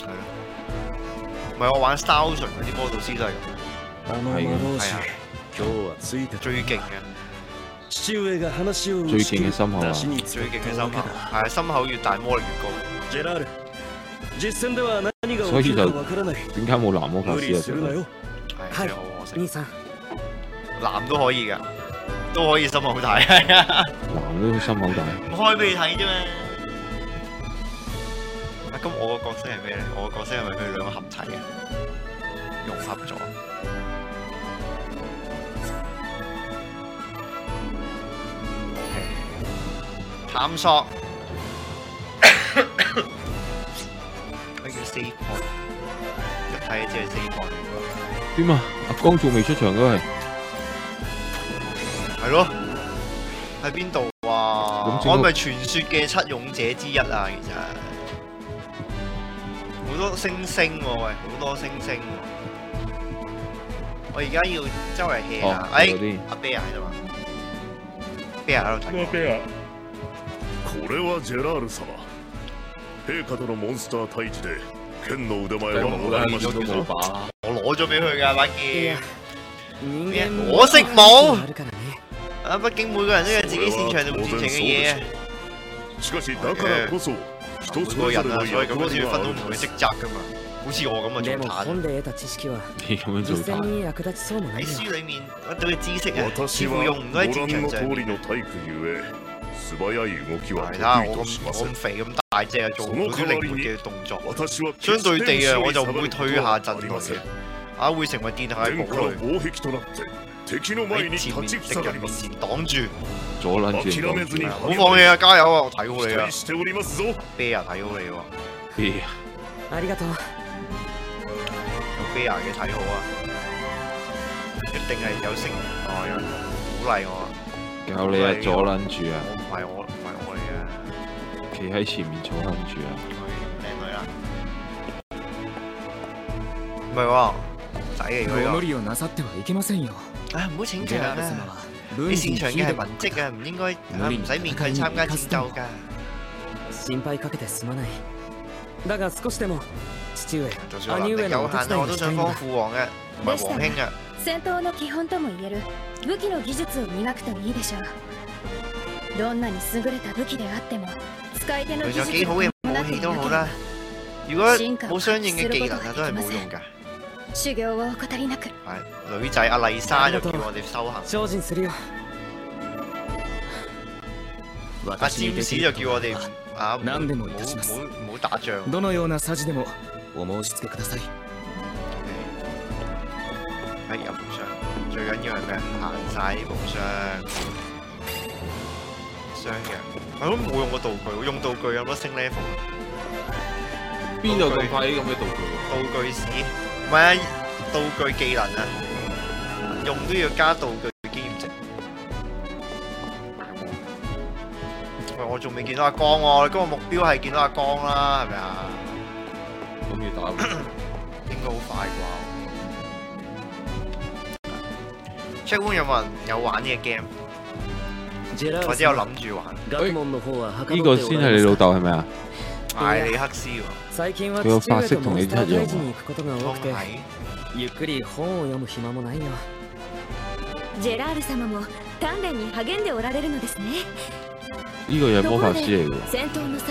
[SPEAKER 3] 唔係我玩 Star Ocean 嗰啲魔導師都係咁，
[SPEAKER 1] あの魔導士
[SPEAKER 3] 係啊
[SPEAKER 1] 今日はついてた
[SPEAKER 3] 最勁嘅，
[SPEAKER 1] 父上が話を
[SPEAKER 7] 最勁嘅心口啊！
[SPEAKER 1] 出しに
[SPEAKER 3] 最勁嘅心口，係啊，心口越大魔力越高。
[SPEAKER 1] ジェラール実戦では何が
[SPEAKER 7] 所以就
[SPEAKER 1] 起きるかわからない
[SPEAKER 7] 點解冇男魔法
[SPEAKER 1] 無理
[SPEAKER 7] 師啊？
[SPEAKER 1] するなよ
[SPEAKER 3] 係真係好可惜。
[SPEAKER 6] 兄さん
[SPEAKER 3] 男都可以㗎，都可以心口大，係啊，
[SPEAKER 7] 男都心口大，
[SPEAKER 3] 唔開俾你睇啫嘛。啊，咁我個角色係咩咧？我個角色係咪佢哋兩個合體啊？融合咗。探索，佢叫 save point，一睇就知係 save point 嚟
[SPEAKER 7] 點啊？阿江仲未出場嘅係，
[SPEAKER 3] 㗎，係咯，喺邊度啊？
[SPEAKER 7] 咁
[SPEAKER 3] 我係咪傳說嘅七勇者之一啊？其實好多星星喎，喂，好多星星喎。我而家要周圍 hea 下，
[SPEAKER 7] 哦嗰啲
[SPEAKER 3] 阿啤牙喺度啊，啤牙喺度睇。
[SPEAKER 5] ペア。
[SPEAKER 4] これはジェラール様。陛下とのモンスター退治で剣の腕前はもらいましたぞ。
[SPEAKER 3] 我攞咗俾佢㗎把劍。
[SPEAKER 6] 人間
[SPEAKER 3] 我識冇
[SPEAKER 6] あるからね
[SPEAKER 3] 啊，畢竟每個人都有自己擅長同唔擅長嘅嘢啊。
[SPEAKER 4] しかしだからこそ人それぞれ
[SPEAKER 3] 每個人啊，
[SPEAKER 4] の役
[SPEAKER 3] 所以咁樣先
[SPEAKER 4] 割がある
[SPEAKER 3] 要分到唔同嘅職責㗎嘛。好似我咁啊，
[SPEAKER 6] でも
[SPEAKER 3] 做彈。
[SPEAKER 6] 本で得た知識は
[SPEAKER 7] 你咁樣做
[SPEAKER 6] 実戦
[SPEAKER 7] 彈，
[SPEAKER 6] に役立ちそうもない
[SPEAKER 3] 喺
[SPEAKER 6] よ
[SPEAKER 3] 書裡面得到嘅知識啊，似
[SPEAKER 4] 私は
[SPEAKER 3] 乎用唔到喺
[SPEAKER 4] ご
[SPEAKER 3] 戰場
[SPEAKER 4] 覧の通
[SPEAKER 3] 上面。
[SPEAKER 4] りの體育ゆえ素早い動きは
[SPEAKER 3] 係睇下
[SPEAKER 4] 得意
[SPEAKER 3] 我
[SPEAKER 4] としません
[SPEAKER 3] 咁肥咁大隻啊，做唔到啲靈活嘅動作。
[SPEAKER 4] 私は
[SPEAKER 3] 相對地啊，我就唔會
[SPEAKER 4] 決
[SPEAKER 3] 退
[SPEAKER 4] して
[SPEAKER 3] 下陣來
[SPEAKER 4] 後ろに下がることはありません
[SPEAKER 3] 嘅，啊會成為殿下嘅堡
[SPEAKER 4] 天から
[SPEAKER 3] 壘，
[SPEAKER 4] 防壁となって敵の前
[SPEAKER 3] 喺前面
[SPEAKER 4] に立ち
[SPEAKER 3] 敵人面
[SPEAKER 4] 塞がります
[SPEAKER 3] 前擋住。
[SPEAKER 7] 左撚住
[SPEAKER 4] 諦めずに
[SPEAKER 3] 唔好放棄啊，加油啊！我睇好你啊
[SPEAKER 4] 期待，しておりますぞ。
[SPEAKER 3] 啤牙睇好你喎，
[SPEAKER 7] 哎呀，
[SPEAKER 6] ありがとう
[SPEAKER 3] 有啤牙嘅睇好啊，一定係有聲哦，有人鼓勵我啊，
[SPEAKER 7] 教你啊，左撚住啊，
[SPEAKER 3] 我唔係我嚟嘅，
[SPEAKER 7] 企喺前面左撚住啊，
[SPEAKER 3] 靚女啦，唔係喎，仔嚟
[SPEAKER 6] ご
[SPEAKER 3] 㗎呢
[SPEAKER 6] 無理をなさってはいけませんよ
[SPEAKER 3] 個，啊唔好逞
[SPEAKER 6] ジェラ
[SPEAKER 3] 強啊
[SPEAKER 6] ール様！は
[SPEAKER 3] 你
[SPEAKER 6] 文
[SPEAKER 3] 擅長嘅係
[SPEAKER 6] 人秀で
[SPEAKER 3] 文職啊，唔應該啊唔使勉強參加戰鬥㗎。
[SPEAKER 6] 心配かけてすまないだが少しでも父上
[SPEAKER 3] 就算我能力
[SPEAKER 6] 兄上のお手
[SPEAKER 3] 有限啊，我都想幫
[SPEAKER 6] 伝いをしたいんだ
[SPEAKER 3] 父王嘅，唔係皇兄啊。
[SPEAKER 9] 戦闘の基本ともいえる武器の技術を磨くといいでしょう。どんなに優れた武器であっても使い手の
[SPEAKER 3] 佢
[SPEAKER 9] 技術
[SPEAKER 3] 有幾好嘅
[SPEAKER 9] 伴
[SPEAKER 3] 武器都好
[SPEAKER 9] っていな
[SPEAKER 3] 啦，如果冇相應嘅技能啊，都係冇用㗎。
[SPEAKER 9] 修行を怠りなく。
[SPEAKER 3] 係女仔阿麗莎就叫我哋修行，
[SPEAKER 6] 精進するよ
[SPEAKER 3] 阿占士就叫我哋啊唔好
[SPEAKER 6] 何で
[SPEAKER 3] 唔好
[SPEAKER 6] もいたします
[SPEAKER 3] 唔好打仗。
[SPEAKER 6] どのような匙でもお申し付けください
[SPEAKER 3] 喺入步箱，最緊要係咩？行晒啲步箱，雙嘅。我都冇用過道具，我用道具有乜升 level 啊？
[SPEAKER 7] 邊有咁快啲咁嘅道具？
[SPEAKER 3] 道具史唔係啊，道具技能啊，用都要加道具經驗值。喂，我仲未見到阿江喎，你今日目標係見到阿江啦，係咪啊？
[SPEAKER 7] 咁要打，
[SPEAKER 3] 應該好快啩。check room 有冇人有玩呢個 game，或者有諗住玩？
[SPEAKER 6] 學問の方ははか
[SPEAKER 7] 呢
[SPEAKER 6] どって
[SPEAKER 7] 個先係你老
[SPEAKER 6] おられます
[SPEAKER 7] 豆係咪啊？
[SPEAKER 3] 艾利克斯喎，
[SPEAKER 6] 最近は
[SPEAKER 7] 佢個
[SPEAKER 6] 父上
[SPEAKER 7] 髮色同你
[SPEAKER 6] とモンスター
[SPEAKER 7] 一樣
[SPEAKER 6] 退治に行くことが多くて
[SPEAKER 3] 係
[SPEAKER 6] ゆっくり本を読む暇もないよ
[SPEAKER 9] ジェラール様も鍛錬に励んでおられるのですね。
[SPEAKER 7] 呢個又係魔法師嚟嘅喎。
[SPEAKER 9] 戦闘の際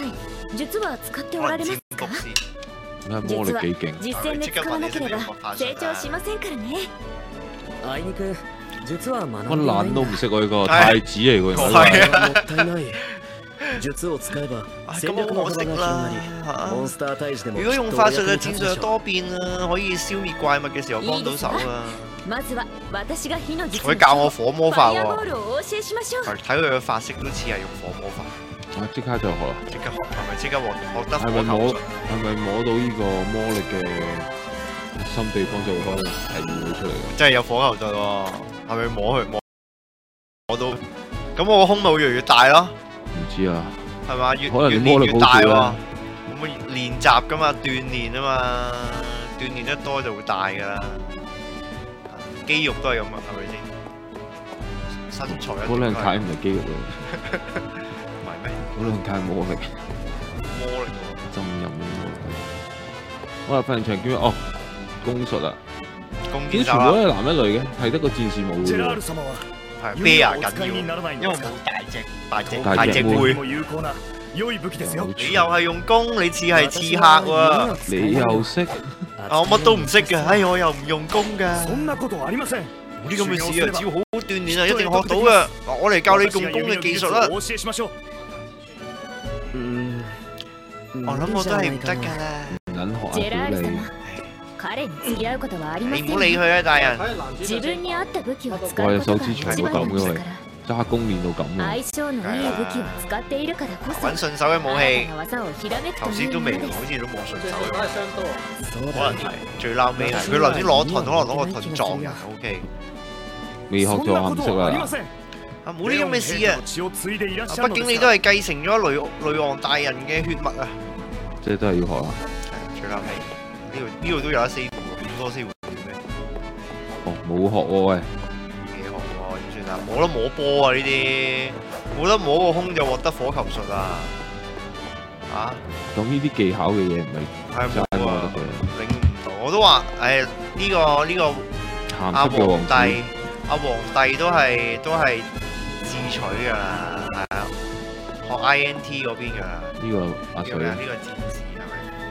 [SPEAKER 9] 術は使っておられますか？
[SPEAKER 7] 睇下魔力幾勁。
[SPEAKER 9] 実戦で使わなければ成長しませんからね。
[SPEAKER 6] あいにく術は学んで
[SPEAKER 7] 乜
[SPEAKER 6] ないんだ。
[SPEAKER 7] 撚都唔識喎，呢個太子嚟喎，
[SPEAKER 3] 係啊
[SPEAKER 1] もったいない。術を使えば戦略の幅が広がり、モンスター退治でも
[SPEAKER 3] 如果用法術嘅戰術就多變啊，可以消滅怪物嘅時候幫到手啊。
[SPEAKER 9] まずは私が火の術
[SPEAKER 3] 佢教我火魔法喎，
[SPEAKER 9] ファイアボールをお教えしましょう。
[SPEAKER 3] 睇佢嘅法式都似係用火魔法。
[SPEAKER 7] 啊即刻就學啦。
[SPEAKER 3] 即刻學係咪即刻學得
[SPEAKER 7] 係咪摸
[SPEAKER 3] 火球術？
[SPEAKER 7] 係咪摸到呢個魔力嘅核心地方就會可能係會出嚟嘅？
[SPEAKER 3] 真係有火球術喎，係咪摸到？咁我個胸咪會越嚟越大咯，
[SPEAKER 7] 唔知啊，
[SPEAKER 3] 係嘛？越
[SPEAKER 7] 可能你
[SPEAKER 3] 越
[SPEAKER 7] 魔力
[SPEAKER 3] 練越大喎。
[SPEAKER 7] 好少啦。
[SPEAKER 3] 咁會練習噶嘛，鍛鍊啊嘛，鍛鍊得多就會大噶啦。肌肉都係咁啊，係咪先？身材一定
[SPEAKER 7] 嗰兩
[SPEAKER 3] 都係
[SPEAKER 7] 塊唔係肌肉喎，
[SPEAKER 3] 唔係咩？
[SPEAKER 7] 嗰兩塊魔力，
[SPEAKER 3] 魔力喎，
[SPEAKER 7] 浸淫嘅魔力。我發現長劍哦，攻術啊，
[SPEAKER 3] 弓
[SPEAKER 7] 點
[SPEAKER 3] 箭手啦，
[SPEAKER 7] 解全部都係男一女嘅？係得個戰士冇
[SPEAKER 1] ジェラー
[SPEAKER 7] 嘅喎。
[SPEAKER 1] ル様は
[SPEAKER 3] 係啤牙緊
[SPEAKER 1] お使いにならないん
[SPEAKER 3] 要，因為
[SPEAKER 1] ですか？
[SPEAKER 3] 冇大隻
[SPEAKER 7] 大隻妹
[SPEAKER 3] 妹。
[SPEAKER 1] も有効な良い武器ですよ。
[SPEAKER 3] 你又係用弓，你似係刺客喎。
[SPEAKER 7] 你又識？
[SPEAKER 3] 啊，我乜都唔識嘅，唉，我又唔用弓㗎。
[SPEAKER 1] そんなことはありません。
[SPEAKER 3] 冇啲咁嘅事啊，只要好好鍛鍊啊，一定學到嘅。我嚟教你用弓嘅技術啦。
[SPEAKER 1] お教えしましょう。
[SPEAKER 3] 我諗我都係唔得㗎啦。
[SPEAKER 7] 唔撚學
[SPEAKER 9] ジェラ
[SPEAKER 7] 啊！屌你！
[SPEAKER 9] ール様、彼に釣り合うことはありま
[SPEAKER 3] 你
[SPEAKER 9] せん。
[SPEAKER 3] 唔好理佢啊，大人。
[SPEAKER 9] 自分に合った武器を使うこと
[SPEAKER 7] 我
[SPEAKER 9] が
[SPEAKER 7] 嘅手指長
[SPEAKER 9] 一
[SPEAKER 7] 到咁嘅喂
[SPEAKER 9] 番なんですから。，
[SPEAKER 7] 揸弓練到咁嘅。
[SPEAKER 9] 相性のいい武器を使っているからこそ
[SPEAKER 3] 揾順手嘅武器
[SPEAKER 9] 新た。な技をひらめく
[SPEAKER 3] 頭
[SPEAKER 9] という
[SPEAKER 3] 先都未，
[SPEAKER 9] ものです。
[SPEAKER 3] 好似都冇順手嘅。
[SPEAKER 1] そう
[SPEAKER 3] 可能係最撈尾係佢頭先攞盾，可能攞個盾撞人。O K，
[SPEAKER 7] 未學
[SPEAKER 1] そん
[SPEAKER 7] 就話唔識
[SPEAKER 1] なことはありま
[SPEAKER 7] 啦。
[SPEAKER 1] せん。
[SPEAKER 3] 啊冇呢咁嘅事啊！
[SPEAKER 1] 血を継いでいらっしゃる
[SPEAKER 3] 畢竟你
[SPEAKER 1] のですから。
[SPEAKER 3] 都係繼承咗雷昂大人嘅血脈啊！
[SPEAKER 7] 即係都係要學啊！
[SPEAKER 3] 係啊，最撈尾呢度都有得 save 喎，咁多 save 點咧？
[SPEAKER 7] 哦，冇學喎喂，
[SPEAKER 3] 幾學喎？點算啊？冇得摸波啊！呢啲冇得摸個胸就獲得火球術啊！啊，
[SPEAKER 7] 咁呢啲技巧嘅嘢唔係
[SPEAKER 3] 係
[SPEAKER 7] 齋摸
[SPEAKER 3] 冇啊
[SPEAKER 7] 得，嘅。
[SPEAKER 3] 領唔到。我都話誒呢個
[SPEAKER 7] 鹹
[SPEAKER 3] 阿皇
[SPEAKER 7] 濕嘅王子，
[SPEAKER 3] 帝，阿皇帝都係自取㗎啦，係啊，學 INT 嗰邊㗎啦。
[SPEAKER 7] 呢個阿水，
[SPEAKER 3] 叫咩啊？呢個戰士係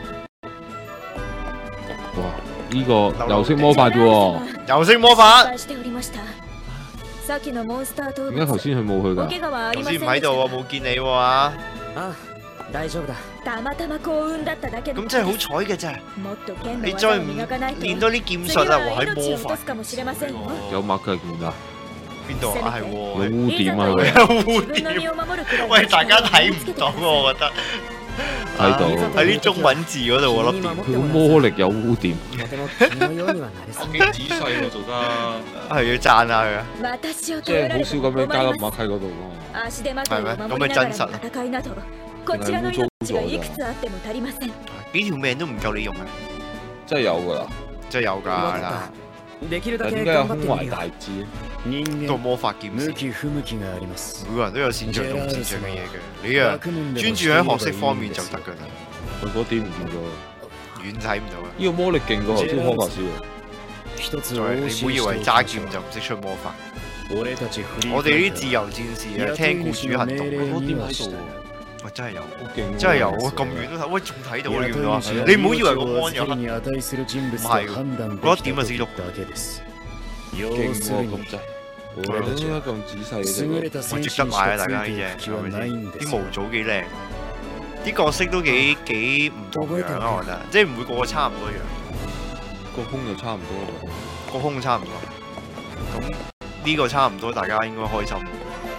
[SPEAKER 3] 咪？
[SPEAKER 7] 哇！呢個又識魔法啫喎，
[SPEAKER 3] 又識魔法。
[SPEAKER 9] 失敗しておりました。さっきのモンスター動
[SPEAKER 7] 點解頭
[SPEAKER 9] 物
[SPEAKER 7] 先佢冇去㗎？
[SPEAKER 9] お怪我はあり
[SPEAKER 3] 頭
[SPEAKER 9] ませんでし
[SPEAKER 3] 先唔喺度喎，
[SPEAKER 9] た。
[SPEAKER 3] 冇見你喎啊！
[SPEAKER 6] あ、大丈夫だ。
[SPEAKER 9] たまたま幸運だっただけの
[SPEAKER 3] 咁真係好彩嘅咋。
[SPEAKER 9] もっと剣の
[SPEAKER 3] 你再唔
[SPEAKER 9] 技を磨かないと
[SPEAKER 3] 練多啲劍
[SPEAKER 9] 次
[SPEAKER 3] 術啊，
[SPEAKER 9] は
[SPEAKER 3] 哇！喺魔法
[SPEAKER 9] 命を落とすかもしれませんよ。
[SPEAKER 7] 有馬腳見㗎，
[SPEAKER 3] 邊度啊？係
[SPEAKER 7] 有
[SPEAKER 3] 喎。
[SPEAKER 7] 污點啊
[SPEAKER 9] い
[SPEAKER 7] 佢，
[SPEAKER 3] 有污
[SPEAKER 9] 自分の身
[SPEAKER 3] 點。
[SPEAKER 9] を守るくらいの
[SPEAKER 3] 喂，大家
[SPEAKER 9] 力
[SPEAKER 3] 睇唔
[SPEAKER 9] をつけて
[SPEAKER 3] 到喎，
[SPEAKER 9] ください。
[SPEAKER 3] 我覺得。
[SPEAKER 7] 睇到
[SPEAKER 3] 喺啲中文字嗰度我粒點。
[SPEAKER 7] 佢個魔力有污點。
[SPEAKER 6] とても君のようにはなれそう。
[SPEAKER 8] 幾仔細喎做得。
[SPEAKER 3] 係要讚下佢啊！
[SPEAKER 9] 私を
[SPEAKER 7] 即係好少咁樣加粒馬
[SPEAKER 9] 困
[SPEAKER 7] 契嗰度咯。
[SPEAKER 9] 足手まといを守りながらの戦いなどこちらの命がいくつあっても足りません。
[SPEAKER 3] 幾條命都唔夠你用啊！
[SPEAKER 7] 真係有㗎啦，
[SPEAKER 3] 真係有㗎
[SPEAKER 6] わかっ
[SPEAKER 3] 啦，
[SPEAKER 6] た。できるだけ
[SPEAKER 7] 但點解有
[SPEAKER 6] 頑張ってみるよ。
[SPEAKER 7] 胸懷大志咧？
[SPEAKER 1] 人間
[SPEAKER 3] 個魔法劍士，
[SPEAKER 1] 向き不向きがあります。
[SPEAKER 3] 每個人都有擅長同唔擅長嘅嘢嘅。你啊，專注喺學識方面就得㗎啦，
[SPEAKER 7] 佢嗰點唔見咗。
[SPEAKER 3] 遠睇唔到啊！
[SPEAKER 7] 呢個魔力勁過頭先魔法師喎。
[SPEAKER 1] 一つ
[SPEAKER 3] 再
[SPEAKER 1] お
[SPEAKER 3] 你唔好以為揸劍就唔識出魔法。
[SPEAKER 1] 俺たちフリー
[SPEAKER 3] 我哋啲自由戰士啊，聽僱主行動，
[SPEAKER 7] 嗰點喺度喎，
[SPEAKER 3] 喂真係有，
[SPEAKER 7] 好勁喎！
[SPEAKER 3] 真係有，我咁遠都睇，喂仲睇到你見到啊？
[SPEAKER 1] 雇い主は
[SPEAKER 3] 你唔好以為個 mon 有黑，
[SPEAKER 1] 命に値する人物と
[SPEAKER 3] 唔係喎
[SPEAKER 1] 判斷で
[SPEAKER 3] 嗰一
[SPEAKER 1] き
[SPEAKER 3] 點就知道
[SPEAKER 1] た時だけです。要
[SPEAKER 7] 勁喎
[SPEAKER 1] するに
[SPEAKER 7] 咁滯，
[SPEAKER 1] 俺たちは
[SPEAKER 7] 點解咁仔細嘅
[SPEAKER 1] 優れ
[SPEAKER 7] 啫？
[SPEAKER 3] 喂
[SPEAKER 1] た戦士にし
[SPEAKER 3] 值得買啊！
[SPEAKER 1] かつ
[SPEAKER 3] 大家呢
[SPEAKER 1] いていく
[SPEAKER 3] 隻
[SPEAKER 1] 気はないんです
[SPEAKER 3] 啲模組幾靚，啲角色都幾唔同樣啊！我覺得，即係唔會個個差唔多樣，
[SPEAKER 7] 個胸就差唔多啦。
[SPEAKER 3] 個胸差唔多，咁呢個差唔多，大家應該開心。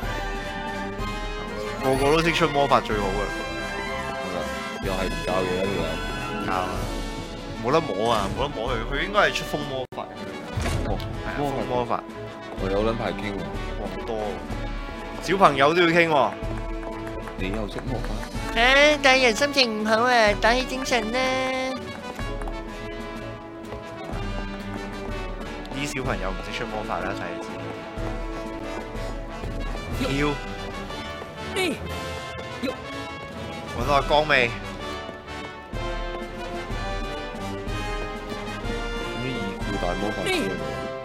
[SPEAKER 3] 個個都識出魔法最好噶啦，
[SPEAKER 7] 係啦，又係唔教嘢呢個。
[SPEAKER 3] 教啊！冇得摸啊，冇得摸佢，佢應該係出風魔法嘅。
[SPEAKER 7] 哦，
[SPEAKER 3] 係啊，風魔法
[SPEAKER 7] 我有撚排傾喎，
[SPEAKER 3] 好多喎，小朋友都要傾喎。
[SPEAKER 7] 你又識魔法？
[SPEAKER 3] 大人心情唔好啊，打起精神啦！啲小朋友唔識出魔法啦，睇你知。要揾到阿光未？
[SPEAKER 7] 咁啲二庫大魔法師啊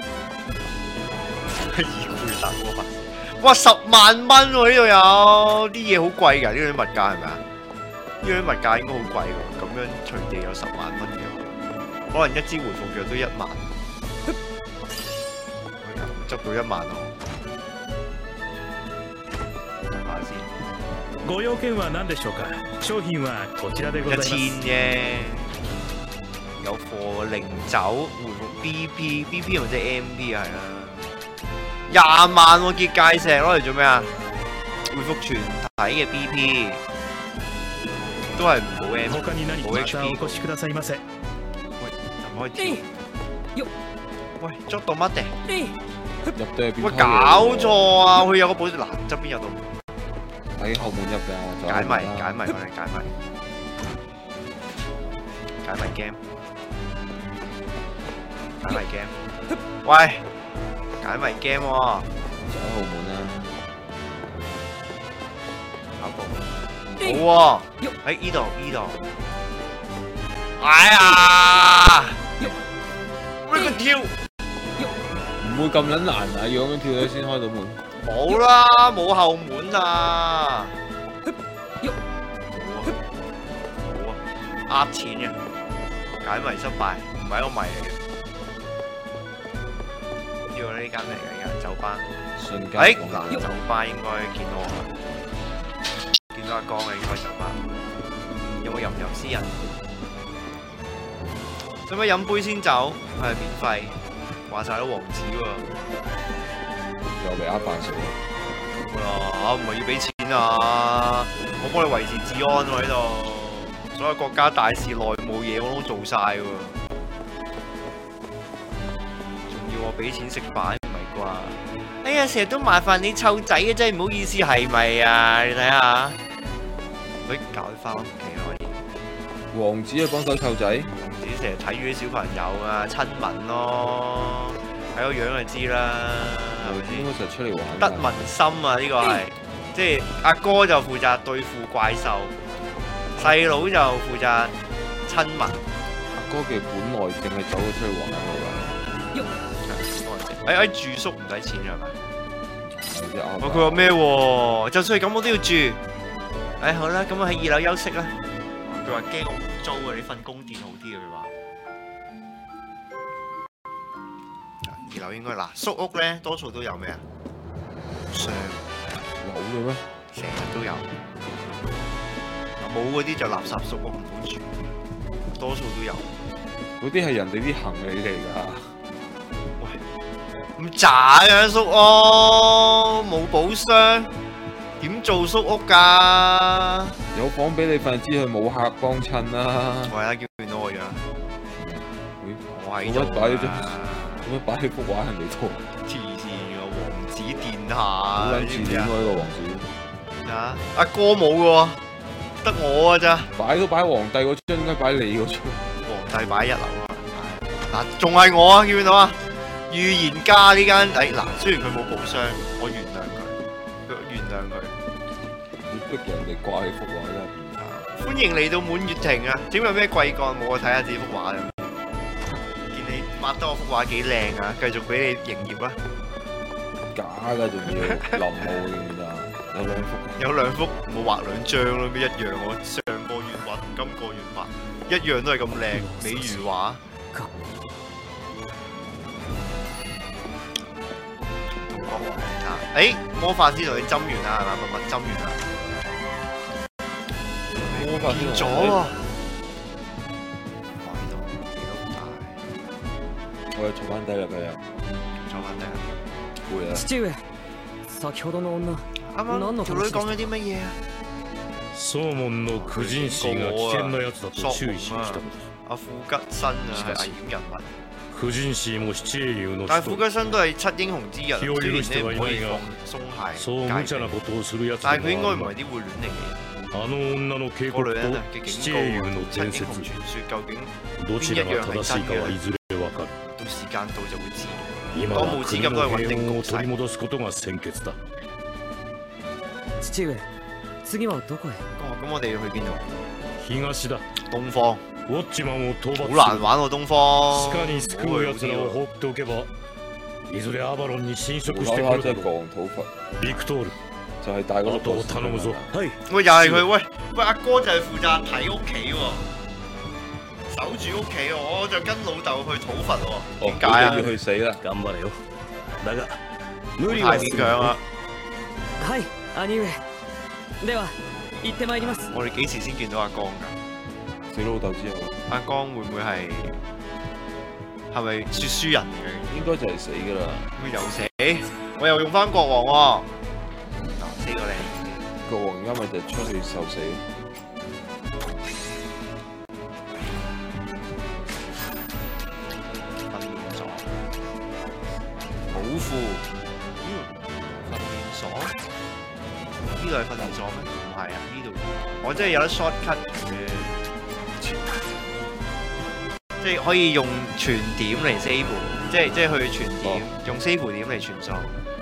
[SPEAKER 3] 二倍大魔法師，哇！10萬蚊喎呢度有啲嘢好貴㗎，呢度啲物價係咪啊？ 呢啲物價應該好貴喎，咁樣隨地有10萬蚊嘅話，可能一支回復藥都1萬，執到1萬咯。睇下先。
[SPEAKER 5] ご用件は何でしょうか。商品はこちらでございます。
[SPEAKER 3] 1000啫，有貨零走回復 BP 或者 MB 係啦，20萬喎結界石攞嚟做咩啊？回復全體嘅 BP 都係冇 M 冇 HP。喂，唔可以跳。喂，捉到乜嘅？
[SPEAKER 7] 入到去邊？
[SPEAKER 3] 喂，搞錯啊！佢有個寶嗱側邊有道門。
[SPEAKER 7] 喺後門入㗎。
[SPEAKER 3] 解謎，解謎，我哋解謎。解謎 game。解謎 game。喂，解謎 game 喎。
[SPEAKER 7] 就喺後門啦。
[SPEAKER 3] 跑步。好喎，喺呢度。哎呀！喂，佢跳。
[SPEAKER 7] 唔會咁撚難啊！要咁樣跳咗先開到門。
[SPEAKER 3] 冇啦，冇後門啊！冇啊，呃錢嘅，解謎失敗，唔係一個謎嚟嘅。呢個呢間嚟嘅酒吧。誒，嗱，酒吧應該見到我啦，見到阿江嘅應該酒吧。有冇吟詩人？使唔使飲杯先走？係免費。話晒都王子喎，
[SPEAKER 7] 又被呃飯食
[SPEAKER 3] 咁啦，唔係要俾錢啊！我幫你維持治安喎喺度，所有國家大事內務嘢我都做晒喎，仲要我俾錢食飯唔係啩？哎呀，成日都麻煩你湊仔嘅真係唔好意思，係咪啊？你睇下，佢搞啲翻屋企可以。
[SPEAKER 7] 王子去幫手湊仔，
[SPEAKER 3] 王子成日睇住啲小朋友啊，親民咯，睇個樣就知啦，係咪先？
[SPEAKER 7] 應該成日出嚟玩。
[SPEAKER 3] 得民心啊！呢個係，即係阿哥就負責對付怪獸，細佬就負責親民。
[SPEAKER 7] 阿哥嘅本來淨係走咗出去玩㗎啦。
[SPEAKER 3] 住宿唔使錢㗎係咪？
[SPEAKER 7] 佢
[SPEAKER 3] 話咩喎？就算係咁我都要住。好啦，咁我喺2樓休息啦。佢話驚我污糟啊！你瞓宮殿好啲啊！佢話2樓應該嗱，宿屋咧多數都有咩啊？箱
[SPEAKER 7] 有嘅咩？
[SPEAKER 3] 成日都有。冇嗰啲就垃圾宿屋唔好住，多數都有。
[SPEAKER 7] 嗰啲係人哋啲行李嚟㗎。
[SPEAKER 3] 喂，咁渣嘅宿屋冇寶箱。點做宿屋㗎？
[SPEAKER 7] 有房俾你瞓，知佢冇客幫襯啦。
[SPEAKER 3] 喂啊，見到我樣？我喺
[SPEAKER 7] 度啊！咁樣擺喺幅畫人哋度。
[SPEAKER 3] 黐線嘅王子殿下，
[SPEAKER 7] 好撚似點呢個王子？
[SPEAKER 3] 啊！阿哥冇嘅喎，得我㗎咋？
[SPEAKER 7] 擺都擺皇帝嗰張，應該擺你嗰張。
[SPEAKER 3] 皇帝擺1樓啊！嗱，仲係我啊！見唔見到啊？預言家呢間嗱，雖然佢冇寶箱，我原諒佢。
[SPEAKER 7] 逼人哋掛起幅畫真係變態。
[SPEAKER 3] 歡迎嚟到滿月亭啊！點有咩貴幹冇我睇下自己幅畫啊！見你畫得我幅畫幾靚啊！繼續俾你營業啊！
[SPEAKER 7] 假㗎仲要臨摹㗎咋？有兩幅
[SPEAKER 3] 冇畫2張咯，咩一樣？我上個月畫同今個月畫一樣都係咁靚，美如畫。國王塔，魔法師同你針完啦，係嘛？密針完啦。
[SPEAKER 7] 魔法師
[SPEAKER 3] 咗喎。喺度，幾咁大？
[SPEAKER 7] 我哋坐翻低啦，佢又。
[SPEAKER 3] 坐翻低啦。
[SPEAKER 7] 攰啦。
[SPEAKER 6] 父上，先ほどの女。
[SPEAKER 3] 啱啱條女講咗啲乜嘢啊？
[SPEAKER 5] 総門の九人士が危険なやつだと注意しに来た。
[SPEAKER 3] 阿富吉新啊，係危險人物。
[SPEAKER 5] 九人士も七英雄の一人。
[SPEAKER 3] 但係富吉新都係7英雄之一，雖然你唔可以鬆懈。
[SPEAKER 5] そう無茶なことをするやつでもあるが。
[SPEAKER 3] 但係佢應該唔係啲會戀嚟嘅。
[SPEAKER 5] あの女の警告と七英雄の伝説，どちらが正しいかはいずれわかる。
[SPEAKER 3] 到時間到就會知。
[SPEAKER 5] 今は国の平穏を取り戻すことが先決だ。
[SPEAKER 6] 父上、次はどこへ？
[SPEAKER 3] 咁我哋要去邊度？
[SPEAKER 5] 東だ。
[SPEAKER 3] 東方。
[SPEAKER 5] ウォッチマンを討伐する。
[SPEAKER 3] 好難玩喎，東方。
[SPEAKER 5] 地下に救う奴らを放っておけば、いずれアバロンに侵食してくるだろう。ビクトール。
[SPEAKER 7] 就係帶嗰個
[SPEAKER 5] 我頼むぞ。
[SPEAKER 1] はい。
[SPEAKER 3] 喂，又係佢，喂，阿哥就係負責睇屋企喎，守住屋企喎，我就跟老豆去討伐喎。點解啊？
[SPEAKER 7] 要去死啦！
[SPEAKER 1] 頑張れよ。だが無理
[SPEAKER 3] 太
[SPEAKER 1] はする
[SPEAKER 3] 勉強啦！
[SPEAKER 6] はい兄上では行ってまいります。
[SPEAKER 3] 我哋幾時先見到阿江㗎？
[SPEAKER 7] 死老豆之後，
[SPEAKER 3] 阿江會唔會係咪説書人嚟嘅？
[SPEAKER 7] 應該就係死㗎啦。
[SPEAKER 3] 佢又死，我又用翻國王喎。嗱，死過你！
[SPEAKER 7] 國王而家咪就出去受死。
[SPEAKER 3] 訓練所，武庫，訓練所，呢度係訓練所咩？唔係啊，呢度我真係有得 shortcut 嘅，即係可以用傳點嚟 save，即係去傳點，用 save 點嚟傳送。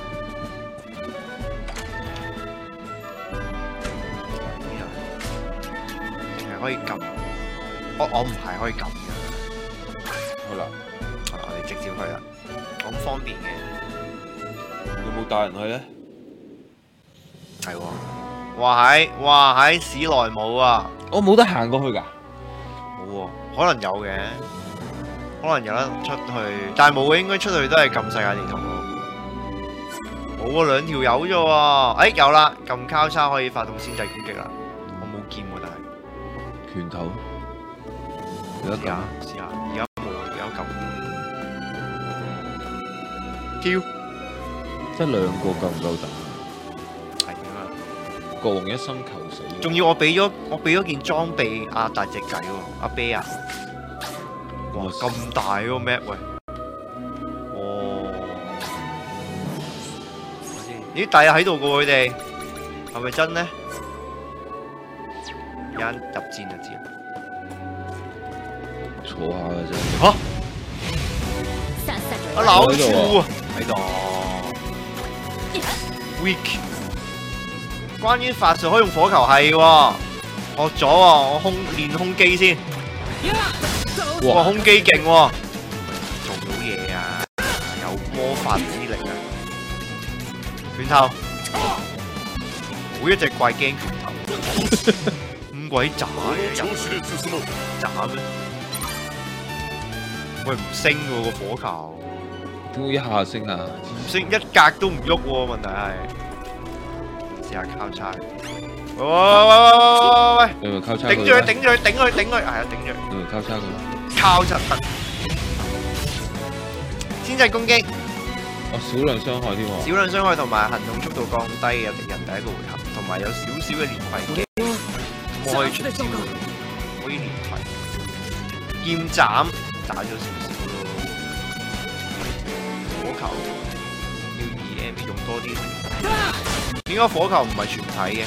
[SPEAKER 3] 可以撳，我唔係可以撳嘅。
[SPEAKER 7] 好啦，
[SPEAKER 3] 我哋直接去啦，咁方便嘅。
[SPEAKER 7] 有冇帶人去咧？
[SPEAKER 3] 係喎，哇喺市內冇啊！
[SPEAKER 7] 我冇得行過去㗎。
[SPEAKER 3] 冇喎，可能有嘅，可能有得出去，但係冇嘅，應該出去都係撳世界地圖咯。冇喎，2條友啫喎。有啦，撳交叉可以發動先制攻擊啦。我冇見喎，但係。
[SPEAKER 7] 拳頭，有得撳，
[SPEAKER 3] 試下，而家冇，而家撳，跳，
[SPEAKER 7] 得2個夠唔夠打？
[SPEAKER 3] 係啊，
[SPEAKER 7] 國王一生求死。
[SPEAKER 3] 仲要我俾咗件裝備阿大隻仔喎，阿啤啊，哇咁大個 map 喂，哦，咦第日喺度過佢哋，係咪真呢？入戰就知啦，
[SPEAKER 7] 坐下嘅啫。
[SPEAKER 3] 嚇！阿老虎啊，喺度。Weak。關於法術可以用火球係喎，學咗喎，我練空機先。哇，空機勁喎，做到嘢啊，有魔法之力啊！拳頭，每一隻怪驚拳頭。鬼渣嘅人，渣咩？喂，唔升喎個火球，
[SPEAKER 7] 點會一下升啊？
[SPEAKER 3] 唔升一格都唔喐喎，問題係試下交叉。喂！
[SPEAKER 7] 你咪交叉佢。
[SPEAKER 3] 頂住佢，係啊，頂住。
[SPEAKER 7] 你咪交叉佢。
[SPEAKER 3] 交叉得。先制攻擊。
[SPEAKER 7] 少量傷害添喎。
[SPEAKER 3] 少量傷害同埋行動速度降低嘅敵人第一個回合，同埋有少少嘅連攜技。可以出招，可以連攜劍斬打咗少少咯。火球要2M 用多啲。點解火球唔係全體嘅？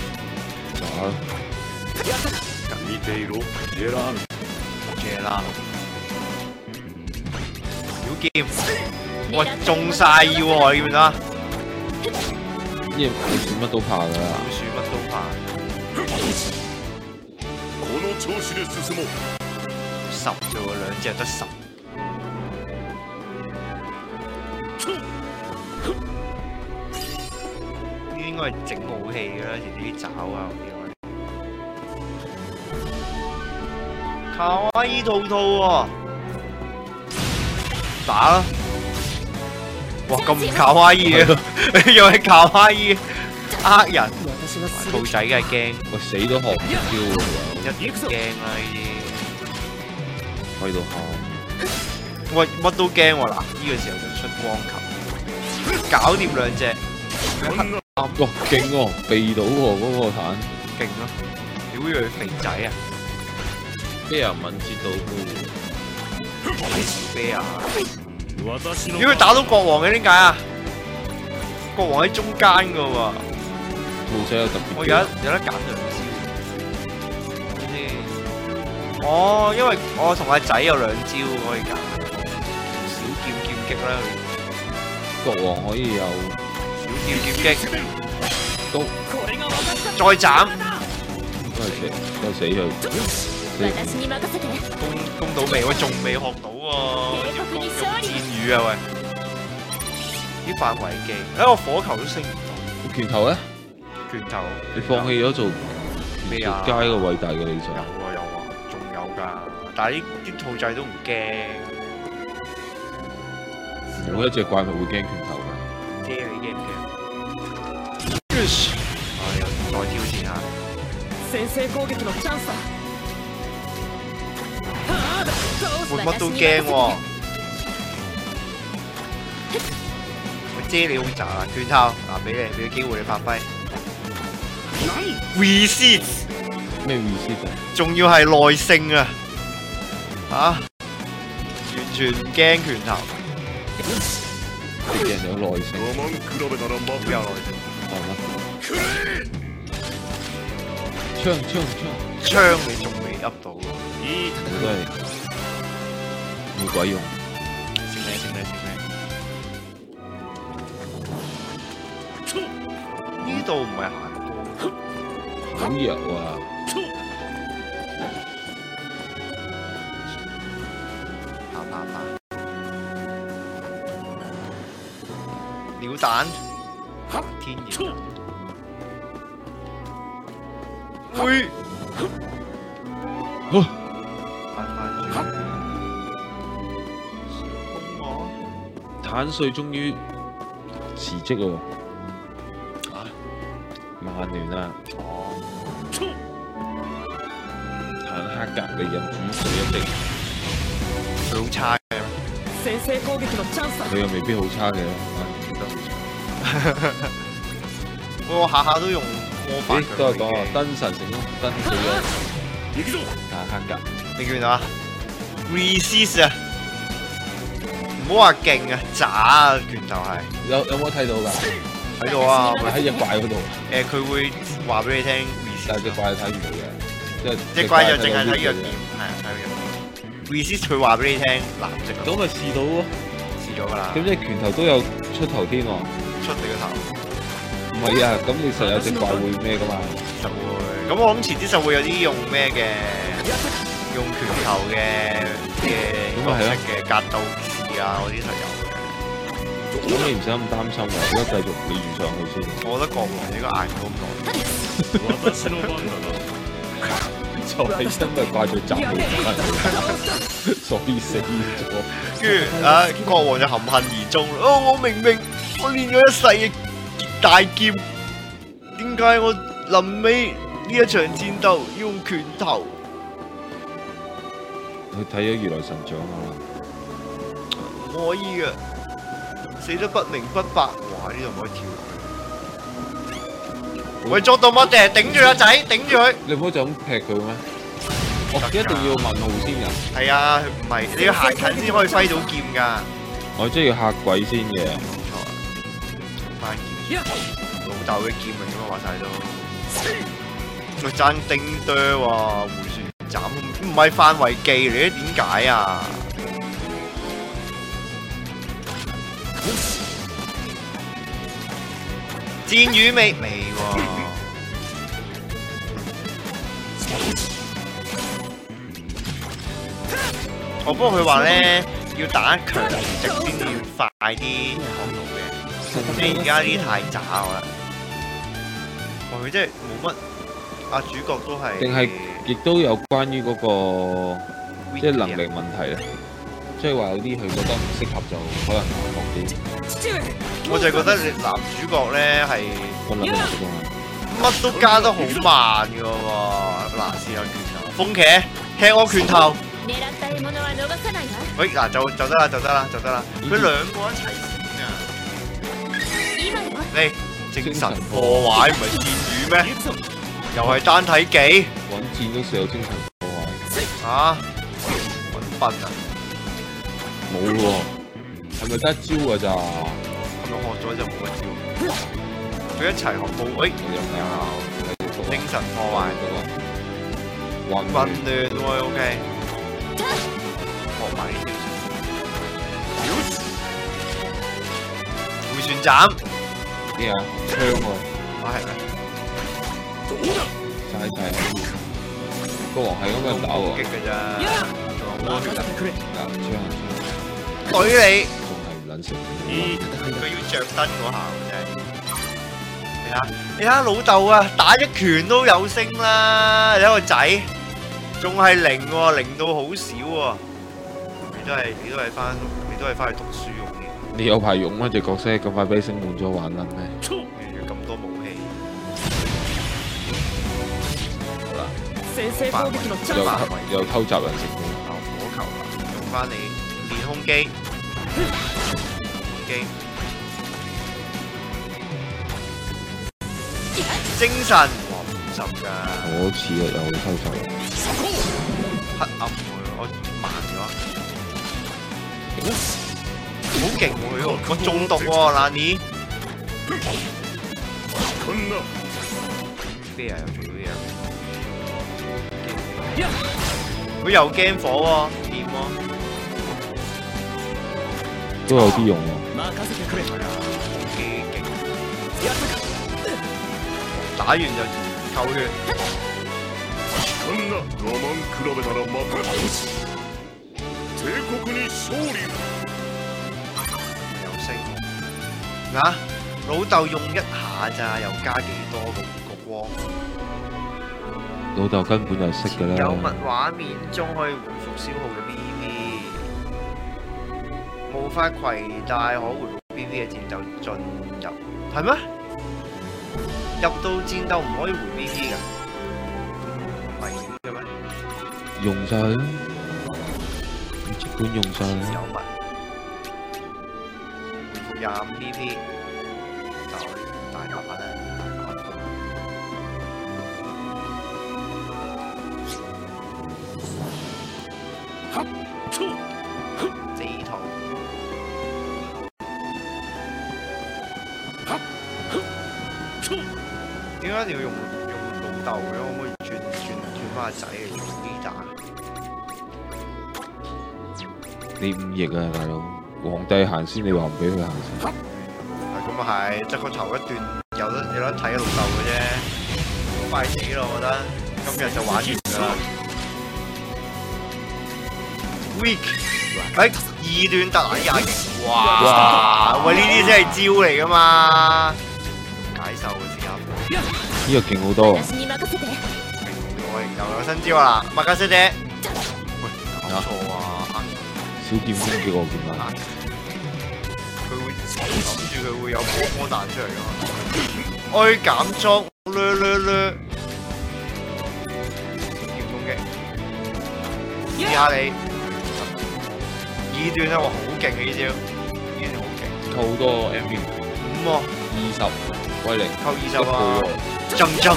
[SPEAKER 4] 見ていろ、ジェラール。
[SPEAKER 3] 小劍，喂中晒要喎，你見唔見啊？
[SPEAKER 7] 呢你選乜都怕㗎啦。
[SPEAKER 3] 選乜都怕。
[SPEAKER 4] この調子で進もう。
[SPEAKER 3] 10啫喎，2隻得10。呢啲應該係整武器㗎啦，前啲爪啊嗰啲。卡哇伊兔兔喎，打啦！哇咁唔卡哇伊嘅，又係卡哇伊，呃人。兔仔梗係驚，
[SPEAKER 7] 喂死都學唔招喎，
[SPEAKER 3] 一啲驚啦呢啲。
[SPEAKER 7] 去到喊。
[SPEAKER 3] 喂乜都驚喎，嗱呢個時候就出光球，搞掂2隻。
[SPEAKER 7] 哇勁喎，避到喎嗰個彈。
[SPEAKER 3] 勁咯，屌佢肥仔啊！
[SPEAKER 7] 啤牙敏捷到高喎。
[SPEAKER 3] 啤牙。如果佢打到國王嘅點解啊？國王喺中間㗎喎。
[SPEAKER 7] 兔仔有特別。
[SPEAKER 3] 我有得揀2招。先。哦，因為我同阿仔有2招可以揀。小劍劍擊啦。
[SPEAKER 7] 國王可以有
[SPEAKER 3] 小劍劍擊。
[SPEAKER 7] 都。
[SPEAKER 3] 再斬。
[SPEAKER 7] 都死佢。攻
[SPEAKER 3] 到未？喂，仲未學到喎，用箭雨啊喂！啲範圍技，我火球都升唔到。
[SPEAKER 7] 拳頭咧？
[SPEAKER 3] 拳頭。
[SPEAKER 7] 你放棄咗做
[SPEAKER 3] 咩啊？
[SPEAKER 7] 街個偉大嘅理想。
[SPEAKER 3] 有啊，仲有㗎。但係啲兔仔都唔驚。
[SPEAKER 7] 冇一隻怪物會驚拳頭㗎。
[SPEAKER 3] 姐你驚唔驚？再挑戰下。
[SPEAKER 6] 先制攻擊のチャンスだ。
[SPEAKER 3] 乜都驚喎。姐你好渣啊！拳頭嗱，俾個機會你發揮。resist
[SPEAKER 7] 咩 resist 啊？
[SPEAKER 3] 仲要係耐性啊！完全唔驚拳頭。
[SPEAKER 7] 敵人有耐性。
[SPEAKER 3] 邊有耐性？槍你仲未噏到？
[SPEAKER 7] 我都係冇鬼用。
[SPEAKER 3] 食咩？呢度唔係行過。
[SPEAKER 7] 好弱啊！鳥蛋，天然。會。 坦帥終於辭職喎。曼聯啊！坦克格離任主帥一職，
[SPEAKER 3] 佢好差嘅。
[SPEAKER 7] 佢又未必好差嘅。
[SPEAKER 3] 我下下都用魔法。
[SPEAKER 7] 都係講啊，燈神成功燈死咗。坦克格，
[SPEAKER 3] 你見到啊 ？resist 啊！唔好話勁啊，渣啊拳頭係。
[SPEAKER 7] 有冇睇到㗎？
[SPEAKER 3] 喺度啊，
[SPEAKER 7] 咪喺隻怪嗰度。
[SPEAKER 3] 佢會話俾你聽，
[SPEAKER 7] 但係隻怪睇唔到嘅，即係
[SPEAKER 3] 隻怪就淨係睇弱點，係啊睇弱點。resist 佢話俾你聽藍色。
[SPEAKER 7] 咁咪試到咯，
[SPEAKER 3] 試咗㗎啦。
[SPEAKER 7] 咁即係拳頭都有出頭天喎。
[SPEAKER 3] 出你個頭。
[SPEAKER 7] 唔係啊，咁你實有隻怪會咩㗎嘛？
[SPEAKER 3] 實會。咁我諗遲啲就會有啲用咩嘅，用拳頭嘅角色嘅格鬥士啊嗰啲實有。
[SPEAKER 7] 咁你唔使咁擔心喎，而家繼續你遇上去先。
[SPEAKER 3] 我覺得國王應該捱唔到咁耐。
[SPEAKER 7] 就係因為掛住斬你，所以死咗。
[SPEAKER 3] 跟住國王就含恨而終。我明明我練咗一世嘅大劍，點解我臨尾呢一場戰鬥要用拳頭？
[SPEAKER 7] 佢睇咗如來神掌啊！
[SPEAKER 3] 唔可以嘅。死得不明不白，哇！呢度唔可以跳。喂，捉到乜嘢？頂住阿仔，頂住佢。
[SPEAKER 7] 你唔好就咁劈佢咩？我一定要問號先㗎。
[SPEAKER 3] 係啊，唔係你要行近先可以揮到劍㗎。
[SPEAKER 7] 我真係要嚇鬼先嘅。
[SPEAKER 3] 冇錯。翻劍，老豆嘅劍嚟㗎嘛，話晒都。佢爭丁多喎，回旋斬唔係範圍技嚟嘅，點解啊？箭魚未喎，不過佢話咧要打強直先至快啲學到嘅，即係而家啲太渣啦。佢真係冇乜，主角都係。定係
[SPEAKER 7] 亦都有關於嗰個即係能力問題咧，即係話有啲佢覺得唔適合就可能學啲。
[SPEAKER 3] 我就係覺得你男主角咧係乜都加得好慢嘅喎。嗱，試下拳頭，風茄踢我拳頭。喂，嗱就得啦。佢兩個一齊閃啊！嚟精神破壞唔係箭魚咩？又係單體技。
[SPEAKER 7] 揾箭都射有精神破壞。
[SPEAKER 3] 嚇？揾笨啊！
[SPEAKER 7] 冇喎，係咪得一招㗎咋？
[SPEAKER 3] 學咗就冇一招，佢一齊學冇，有精神破壞，混亂喎 ，OK， 學埋呢招，回旋斬，
[SPEAKER 7] 咩啊？槍喎，
[SPEAKER 3] 係咩？
[SPEAKER 7] 係，個王係咁樣打喎，
[SPEAKER 3] 擊嘅咋，仲有魔拳，
[SPEAKER 7] 槍，
[SPEAKER 3] 懟你。
[SPEAKER 7] 仲係唔撚食，
[SPEAKER 3] 佢要着燈嗰下真係，你你睇下老豆啊，打一拳都有升啦，你睇個仔仲係零喎，零到好少喎。你都係翻去讀書用嘅。
[SPEAKER 7] 你有排用咩隻角色咁快俾升滿咗玩啦咩？
[SPEAKER 3] 咁多武器。
[SPEAKER 7] 好啦，又偷襲人成功。
[SPEAKER 3] 火球啦，用翻你練空機，精神50㗎。
[SPEAKER 7] 我似啊，又偷襲。
[SPEAKER 3] 黑暗我慢咗。好勁喎！我中毒喎，嗱你咩啊？又做到嘢，佢又驚火喎，掂喎，
[SPEAKER 7] 都有啲用喎。
[SPEAKER 3] 幾勁！打完就扣血。啊！老豆用一下咋，又加幾多個光？
[SPEAKER 7] 老豆根本就識㗎啦。
[SPEAKER 3] 有物畫面中可以回復消耗嘅 BP， 無法攜帶可回復 BP 嘅戰鬥進入，係咩？入到戰鬥唔可以回 BP 㗎，危險嘅咩？
[SPEAKER 7] 用晒啦，你即管用晒啦。
[SPEAKER 3] 有物。25 PP 就大把啦，指圖點解一定要用老豆嘅？可唔可以轉翻個仔嚟用呢打？
[SPEAKER 7] 你5億啊，大佬！皇帝行先，你話唔俾佢行先？
[SPEAKER 3] 咁啊係，即係個頭一段有得睇老豆嘅啫，快死咯！我覺得今日就玩完㗎啦。weak， 2段特奶廿型，哇！喂，呢啲真係招嚟㗎嘛？解獸嘅時候，
[SPEAKER 7] 呢個勁好多。
[SPEAKER 3] 我又有新招啦，麥加西姐。喂，搞錯啊！
[SPEAKER 7] 小劍攻擊我見啦。
[SPEAKER 3] 佢會諗住佢會有波彈出嚟㗎嘛？愛減速，劍攻擊，試下你2段啊！哇，好勁啊！呢招，呢招好勁，
[SPEAKER 7] 好多 MP。
[SPEAKER 3] 5喎
[SPEAKER 7] ，20威力，
[SPEAKER 3] 扣20啊！爭。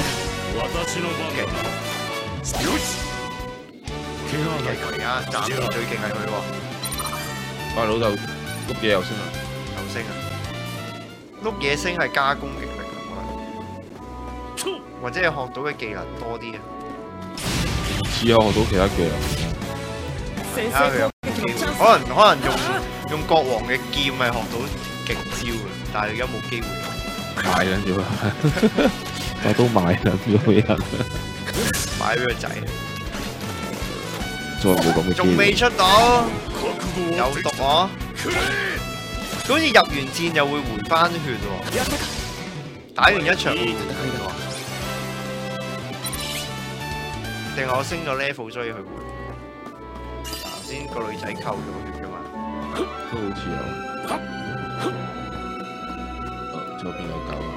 [SPEAKER 3] 佢而家暫時最勁係佢喎。
[SPEAKER 7] 喂，老豆碌嘢又升啊！
[SPEAKER 3] 又升啊！碌嘢升係加攻擊力啊，可能或者係學到嘅技能多啲啊。
[SPEAKER 7] 似有學到其他技能。
[SPEAKER 3] 睇下佢有機會，可能用國王嘅劍係學到極招嘅，但係而家冇機會。
[SPEAKER 7] 買緊咗，我都買緊咗人。
[SPEAKER 3] 買俾個仔。
[SPEAKER 7] 再冇咁嘅機會。
[SPEAKER 3] 仲未出到，有毒我。佢好似入完戰又會回翻血喎，打完一場會回喎。定係我升咗 level 所以佢回？頭先個女仔扣咗血㗎嘛？
[SPEAKER 7] 都好似有。左邊有狗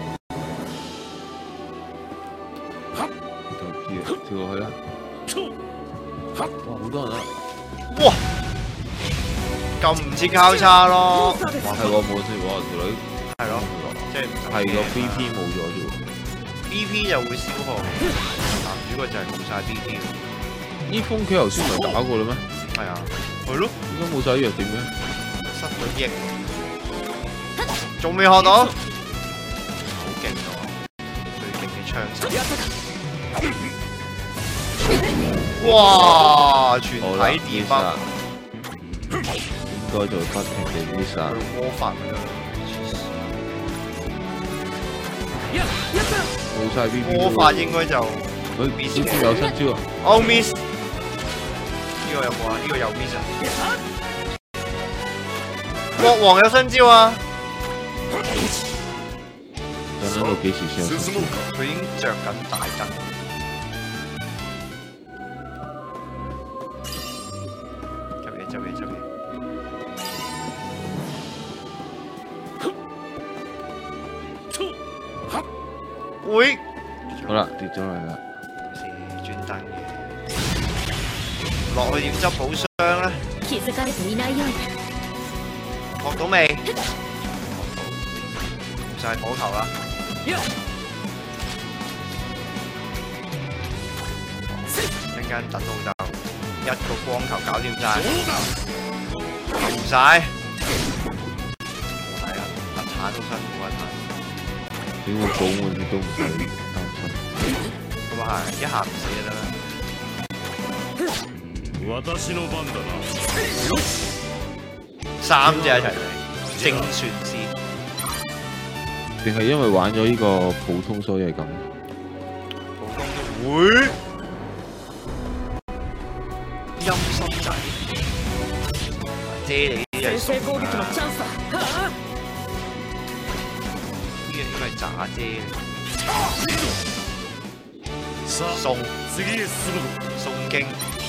[SPEAKER 7] 啊！跳落去啦！哇，好多人啊！
[SPEAKER 3] 哇！咁唔似交叉咯。
[SPEAKER 7] 哇，係喎，冇事喎，條女。
[SPEAKER 3] 係咯，即係
[SPEAKER 7] 係個 BP 冇咗啫喎。
[SPEAKER 3] BP 就會消耗，男主角就係冇晒 BP。
[SPEAKER 7] 呢風佢頭先唔係打過啦咩？
[SPEAKER 3] 係啊，係咯。
[SPEAKER 7] 點解冇晒弱點嘅？
[SPEAKER 3] 失咗億，仲未學到？好勁喎！最勁嘅槍手。哇！全體電崩。
[SPEAKER 7] 應該就不停地 miss 啊！
[SPEAKER 3] 魔法㗎啦。
[SPEAKER 7] 冇晒 BP。
[SPEAKER 3] 魔法應該就
[SPEAKER 7] 佢 miss 有新招啊！
[SPEAKER 3] 哦 miss。呢個有冇啊？呢個有 miss 啊！國王有新招啊！
[SPEAKER 7] 等到幾時先有新鮮？
[SPEAKER 3] 佢已經着緊大燈。執嘢。會。
[SPEAKER 7] 好啦，跌咗落嚟啦。
[SPEAKER 3] 專登嘅。落去點執寶箱咧？學到未？唔晒火球啦。陣間等老豆一個光球搞掂晒，唔晒。係啊，阿產都辛苦啊！
[SPEAKER 7] 點會保滿都唔使擔心。
[SPEAKER 3] 咁啊係，一下唔死就得啦。三隻一齊嚟，精算師。
[SPEAKER 7] 定係因為玩咗呢個普通所以係咁？
[SPEAKER 3] 普通都會。陰心仔，遮你啲嘢送啊！呢個應該係炸遮嚟。送經。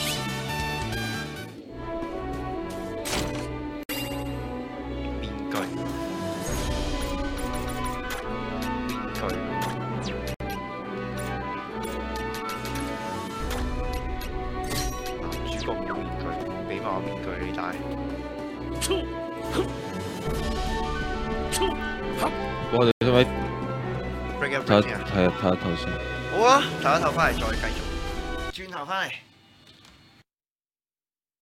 [SPEAKER 7] 我哋使唔使睇下頭先？
[SPEAKER 3] 好啊，睇下頭翻嚟再繼續，轉頭翻嚟。